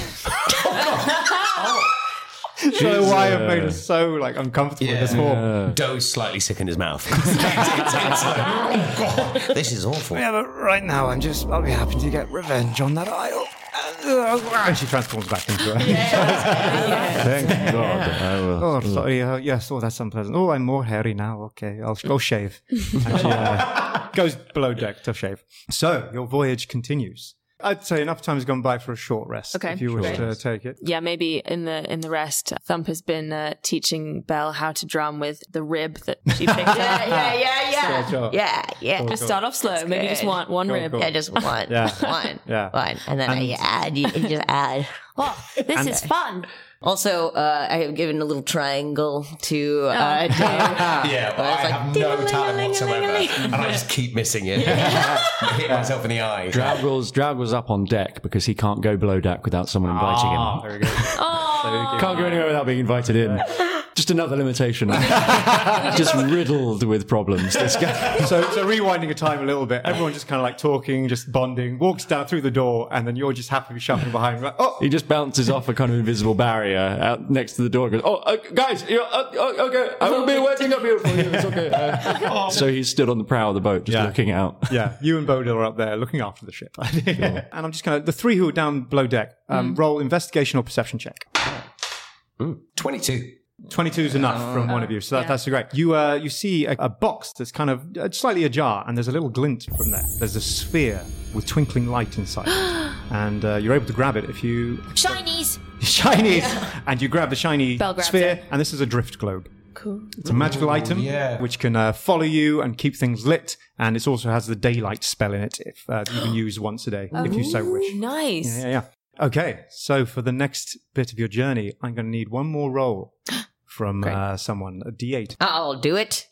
I don't know why I've made it so like uncomfortable Yeah. this whole. Uh, Doe's slightly sick in his mouth. It's- it's like, oh, God, this is awful. Yeah, but right now I'm just, I'll be happy to get revenge on that idol. And she transforms back into her. Thank God. I will. Oh, sorry. Uh, yes. Oh, that's unpleasant. Oh, I'm more hairy now. Okay, I'll go shave. And she uh, goes below deck to shave. So your voyage continues. I'd say enough time has gone by for a short rest. Okay. If you wish Sure. to take it. Yeah, maybe in the in the rest, Thump has been uh, teaching Belle how to drum with the rib that she picked up. Yeah, yeah, yeah, yeah. Sure, sure. Yeah, yeah. Cool, Just cool. start off slow. That's Maybe good. just one one Cool, rib. cool. Yeah, just one. Yeah. One. Yeah. One. And then And- you add, you, you just add. Oh, this is fun. Also, uh, I have given a little triangle to uh, Oh. Dave. Yeah, well, Well, it's I like have no talent whatsoever, ding-a-ling-a-ling-a-ling. and I just keep missing it. Hit myself in the eye. Draugul's, Draugul's up on deck because he can't go below deck without someone inviting Ah, him. very good. Oh, Can't go anywhere without being invited in. Just another limitation. Just riddled with problems, this guy. So, so rewinding a time a little bit, everyone just kind of like talking, just bonding, walks down through the door, and then you're just happily shuffling behind. Like, oh, He just bounces off a kind of invisible barrier out next to the door and goes, oh, uh, guys, you're, uh, uh, okay, I will be waiting up here for you. It's okay. Uh, so he's stood on the prow of the boat, just Yeah. looking out. yeah, you and Bodil are up there looking after the ship. And I'm just kind of, the three who are down below deck, um, roll investigation or perception check. twenty-two. twenty-two is enough from one of you, so that, that's great. You uh, you see a, a box that's kind of uh, slightly ajar, and there's a little glint from there. There's a sphere with twinkling light inside, and uh, you're able to grab it if you Shinies! shinies, and you grab the shiny Belle grabs sphere, it. and this is a drift globe. cool. It's a magical item yeah. which can uh, follow you and keep things lit, and it also has the daylight spell in it, if uh, you can use once a day if you so wish. Nice. Yeah, yeah, yeah. Okay, so for the next bit of your journey, I'm going to need one more roll from uh, someone, a D eight. I'll do it.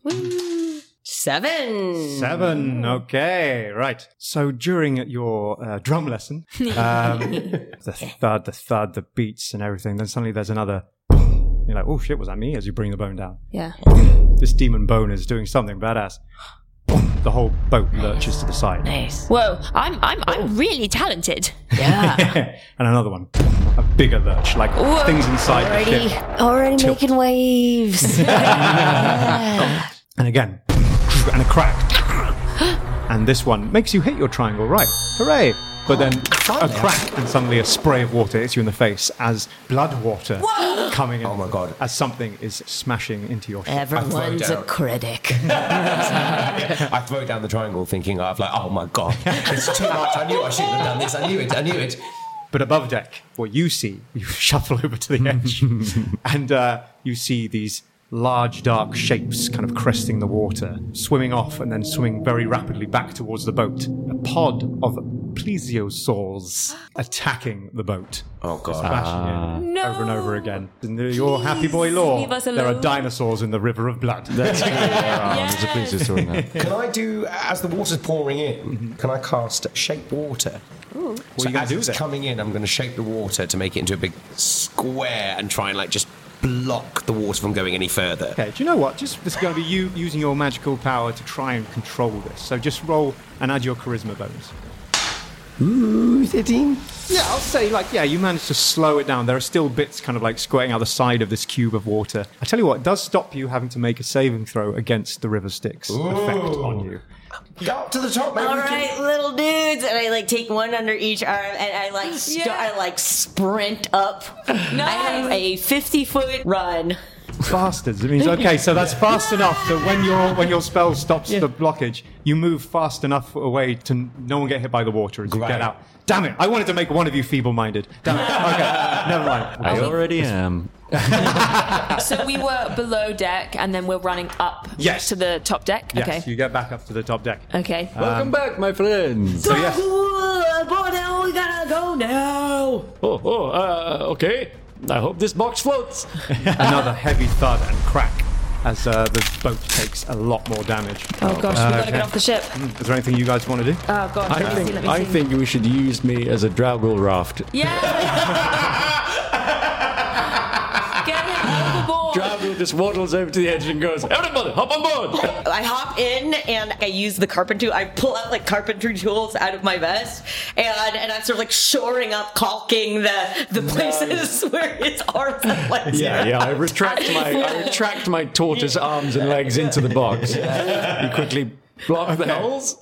Seven. Seven. Okay, right. So during your uh, drum lesson, um, the thud, the thud, the beats and everything, then suddenly there's another. You're like, oh shit, was that me? As you bring the bone down. Yeah. This demon bone is doing something badass. The whole boat lurches to the side. Nice. Whoa, I'm I'm I'm really talented. Yeah. And another one. A bigger lurch, like Whoa. things inside the Already, ship. already Tilt. making waves. And again, and a crack. And this one makes you hit your triangle right. Hooray! But then a crack and suddenly a spray of water hits you in the face as blood water coming in. Oh my God. As something is smashing into your ship. Everyone's a down. critic. I throw down the triangle thinking, I'm like, oh my God, it's too much. I knew I shouldn't have done this. I knew it. I knew it. But above deck, what you see, you shuffle over to the edge, and uh, you see these large dark shapes kind of cresting the water, swimming off and then swimming very rapidly back towards the boat. A pod of plesiosaurs attacking the boat. Oh God. Splashing in No. over and over again. In the, your happy boy lore, leave us there are alone. dinosaurs in the river of blood. That's true. There are. There's a plesiosaur in there. Can I do, as the water's pouring in, can I cast shape water? What so are you going as to do it's with it? coming in, I'm going to shape the water to make it into a big square and try and like just block the water from going any further. Okay, do you know what? Just this is going to be you using your magical power to try and control this. So just roll and add your charisma bonus. Ooh, thirteen? Yeah, I'll say, like, yeah, you managed to slow it down. There are still bits kind of like squirting out the side of this cube of water. I tell you what, it does stop you having to make a saving throw against the river Styx Ooh. effect on you. Go up to the top, man. All right, little dudes, and I like take one under each arm, and I like st- Yeah. I like sprint up. Nice. I have a fifty foot run. Bastards. It means, okay, so that's fast enough that when your when your spell stops the blockage, you move fast enough away to no one get hit by the water as you Great. get out. Damn it, I wanted to make one of you feeble-minded. Damn it. Okay, never mind. I already am. So we were below deck, and then we're running up Yes. to the top deck. Yes, Okay. you get back up to the top deck. Okay. Welcome back, my friends. So yes, Boy, now we gotta go now. Oh, oh, uh, okay. I hope this box floats. another heavy thud and crack as uh, the boat takes a lot more damage. Oh gosh, we gotta okay. get off the ship. Mm, Is there anything you guys want to do? Oh god. I let me think see, let me I see. think we should use me as a Draugr raft. Yeah. Get him overboard. Draugr just waddles over to the edge and goes, "Everybody, hop on board!" I hop in and I use the carpentry. I pull out like carpentry tools out of my vest, and and I'm sort of like shoring up, caulking the the places where his arms are like. Yeah, yeah. I retract my I retract my tortoise arms and legs into the box. You quickly block the holes.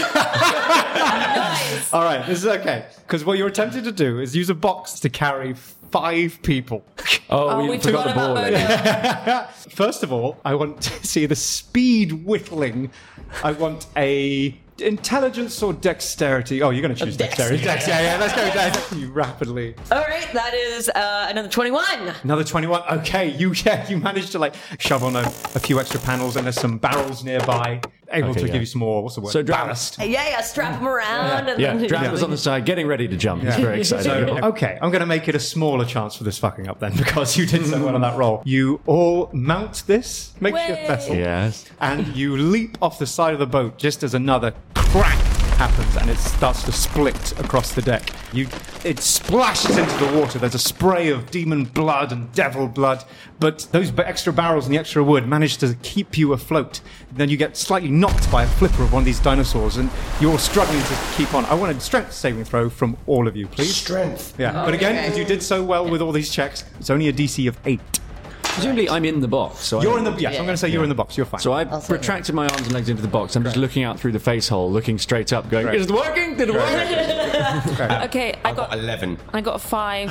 Nice. All right, this is okay. Because what you're attempting to do is use a box to carry five people. Oh, Oh, we, we forgot, forgot the about ball. First of all, I want to see the speed whittling. I want a intelligence or dexterity. Oh, you're going to choose Dex. dexterity. Dex, yeah, yeah, let's go dex. You rapidly. All right, that is uh, another twenty-one. Another twenty-one. Okay, you yeah, you managed to like shove on a, a few extra panels, and there's some barrels nearby, able Okay, to yeah. give you some more. What's the word? So Dra- ballast. Yeah, yeah, strap him around. And Yeah, then, Draugr on the side, getting ready to jump. He's very excited. So, okay, I'm going to make it a smaller chance for this fucking up then, because you did so well on that roll. You all mount this makeshift Way. vessel, Yes. and you leap off the side of the boat just as another crack happens, and it starts to split across the deck. You, it splashes into the water. There's a spray of demon blood and devil blood, but those b- extra barrels and the extra wood manage to keep you afloat. Then you get slightly knocked by a flipper of one of these dinosaurs, and you're struggling to keep on. I want a strength saving throw from all of you, please. Strength. Yeah, but again, because you did so well with all these checks, it's only a D C of eight. Presumably, I'm in the box. So You're I, in the yes. I'm going to say you're in the box. You're fine. So I've retracted my arms and legs into the box. I'm just looking out through the face hole, looking straight up, going, Great. "Is it working? Did it work?" Okay, I got eleven. I got a five.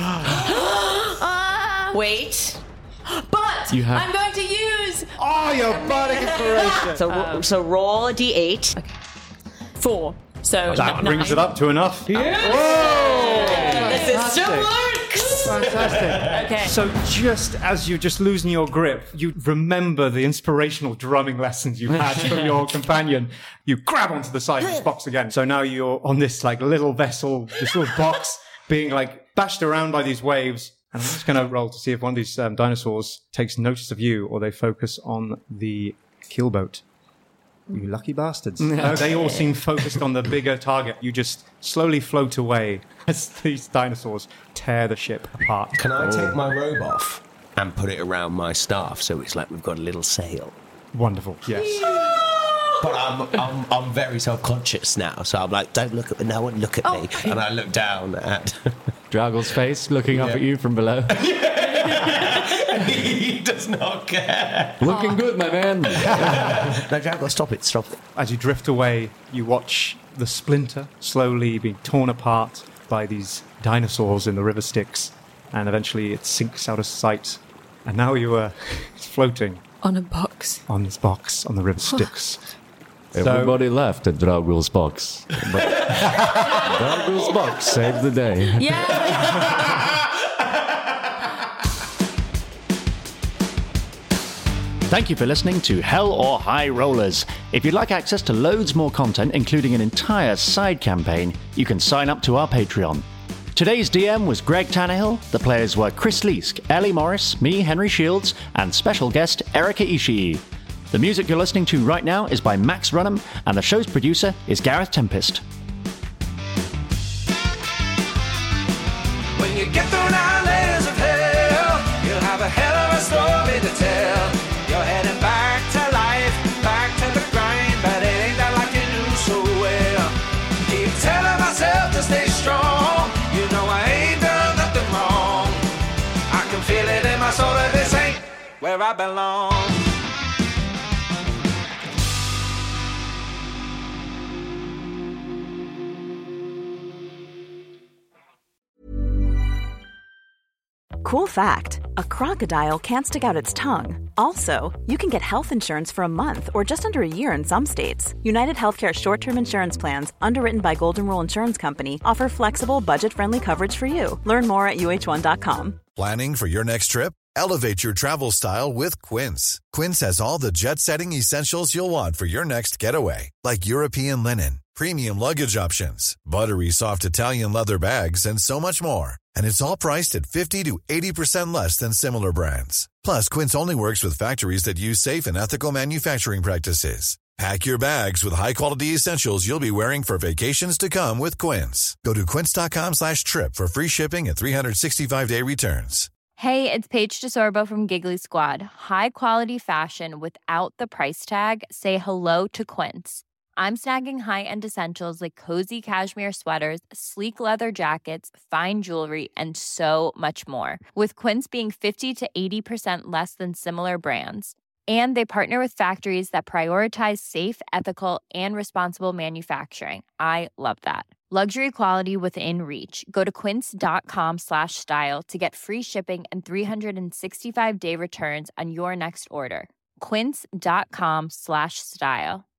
Ah. Wait, but You have- I'm going to use. Oh, your bardic inspiration. So ro- so roll a d eight. four. So That n- brings nine. it up to enough. This is still works. Fantastic. Okay. So just as you're just losing your grip, you remember the inspirational drumming lessons you had from your companion. You grab onto the side of this box again. So now you're on this like little vessel, this little box, being like bashed around by these waves. And I'm just going to roll to see if one of these um, dinosaurs takes notice of you or they focus on the keelboat. You lucky bastards. No, they all seem focused on the bigger target. You just slowly float away as these dinosaurs tear the ship apart. Can I take my robe off and put it around my staff so it's like we've got a little sail? Wonderful, yes. But I'm, I'm, I'm very self-conscious now, so I'm like, don't look at me, no one look at me. And I look down at... Draugr's face, looking up Yeah. at you from below. He does not care. Looking good, my man. No, Draugr, stop it, stop it. As you drift away, you watch the splinter slowly being torn apart by these dinosaurs in the river Styx, and eventually it sinks out of sight. And now you are floating on a box. on this box on the river Styx. Everybody left at Draugr's box. But Draugr's box saved the day. Yeah. Thank you for listening to Hell or High Rollers. If you'd like access to loads more content, including an entire side campaign, you can sign up to our Patreon. Today's D M was Greg Tannehill. The players were Chris Leask, Ellie Morris, me, Henry Shields, and special guest Erika Ishii. The music you're listening to right now is by Max Runham, and the show's producer is Gareth Tempest. When you get through nine layers of hell, you'll have a hell of a story to tell. You're heading back to life, back to the grind, but it ain't that like you knew so well. Keep telling myself to stay where I belong. Cool fact, a crocodile can't stick out its tongue. Also, you can get health insurance for a month or just under a year in some states. United Healthcare short-term insurance plans, underwritten by Golden Rule Insurance Company, offer flexible, budget-friendly coverage for you. Learn more at U H one dot com. Planning for your next trip? Elevate your travel style with Quince. Quince has all the jet-setting essentials you'll want for your next getaway, like European linen, premium luggage options, buttery soft Italian leather bags, and so much more. And it's all priced at fifty to eighty percent less than similar brands. Plus, Quince only works with factories that use safe and ethical manufacturing practices. Pack your bags with high-quality essentials you'll be wearing for vacations to come with Quince. Go to quince.com slash trip for free shipping and three sixty-five day returns. Hey, it's Paige DeSorbo from Giggly Squad. High quality fashion without the price tag. Say hello to Quince. I'm snagging high-end essentials like cozy cashmere sweaters, sleek leather jackets, fine jewelry, and so much more. With Quince being fifty to eighty percent less than similar brands. And they partner with factories that prioritize safe, ethical, and responsible manufacturing. I love that. Luxury quality within reach. Go to quince.com slash style to get free shipping and three sixty-five day returns on your next order. Quince.com slash style.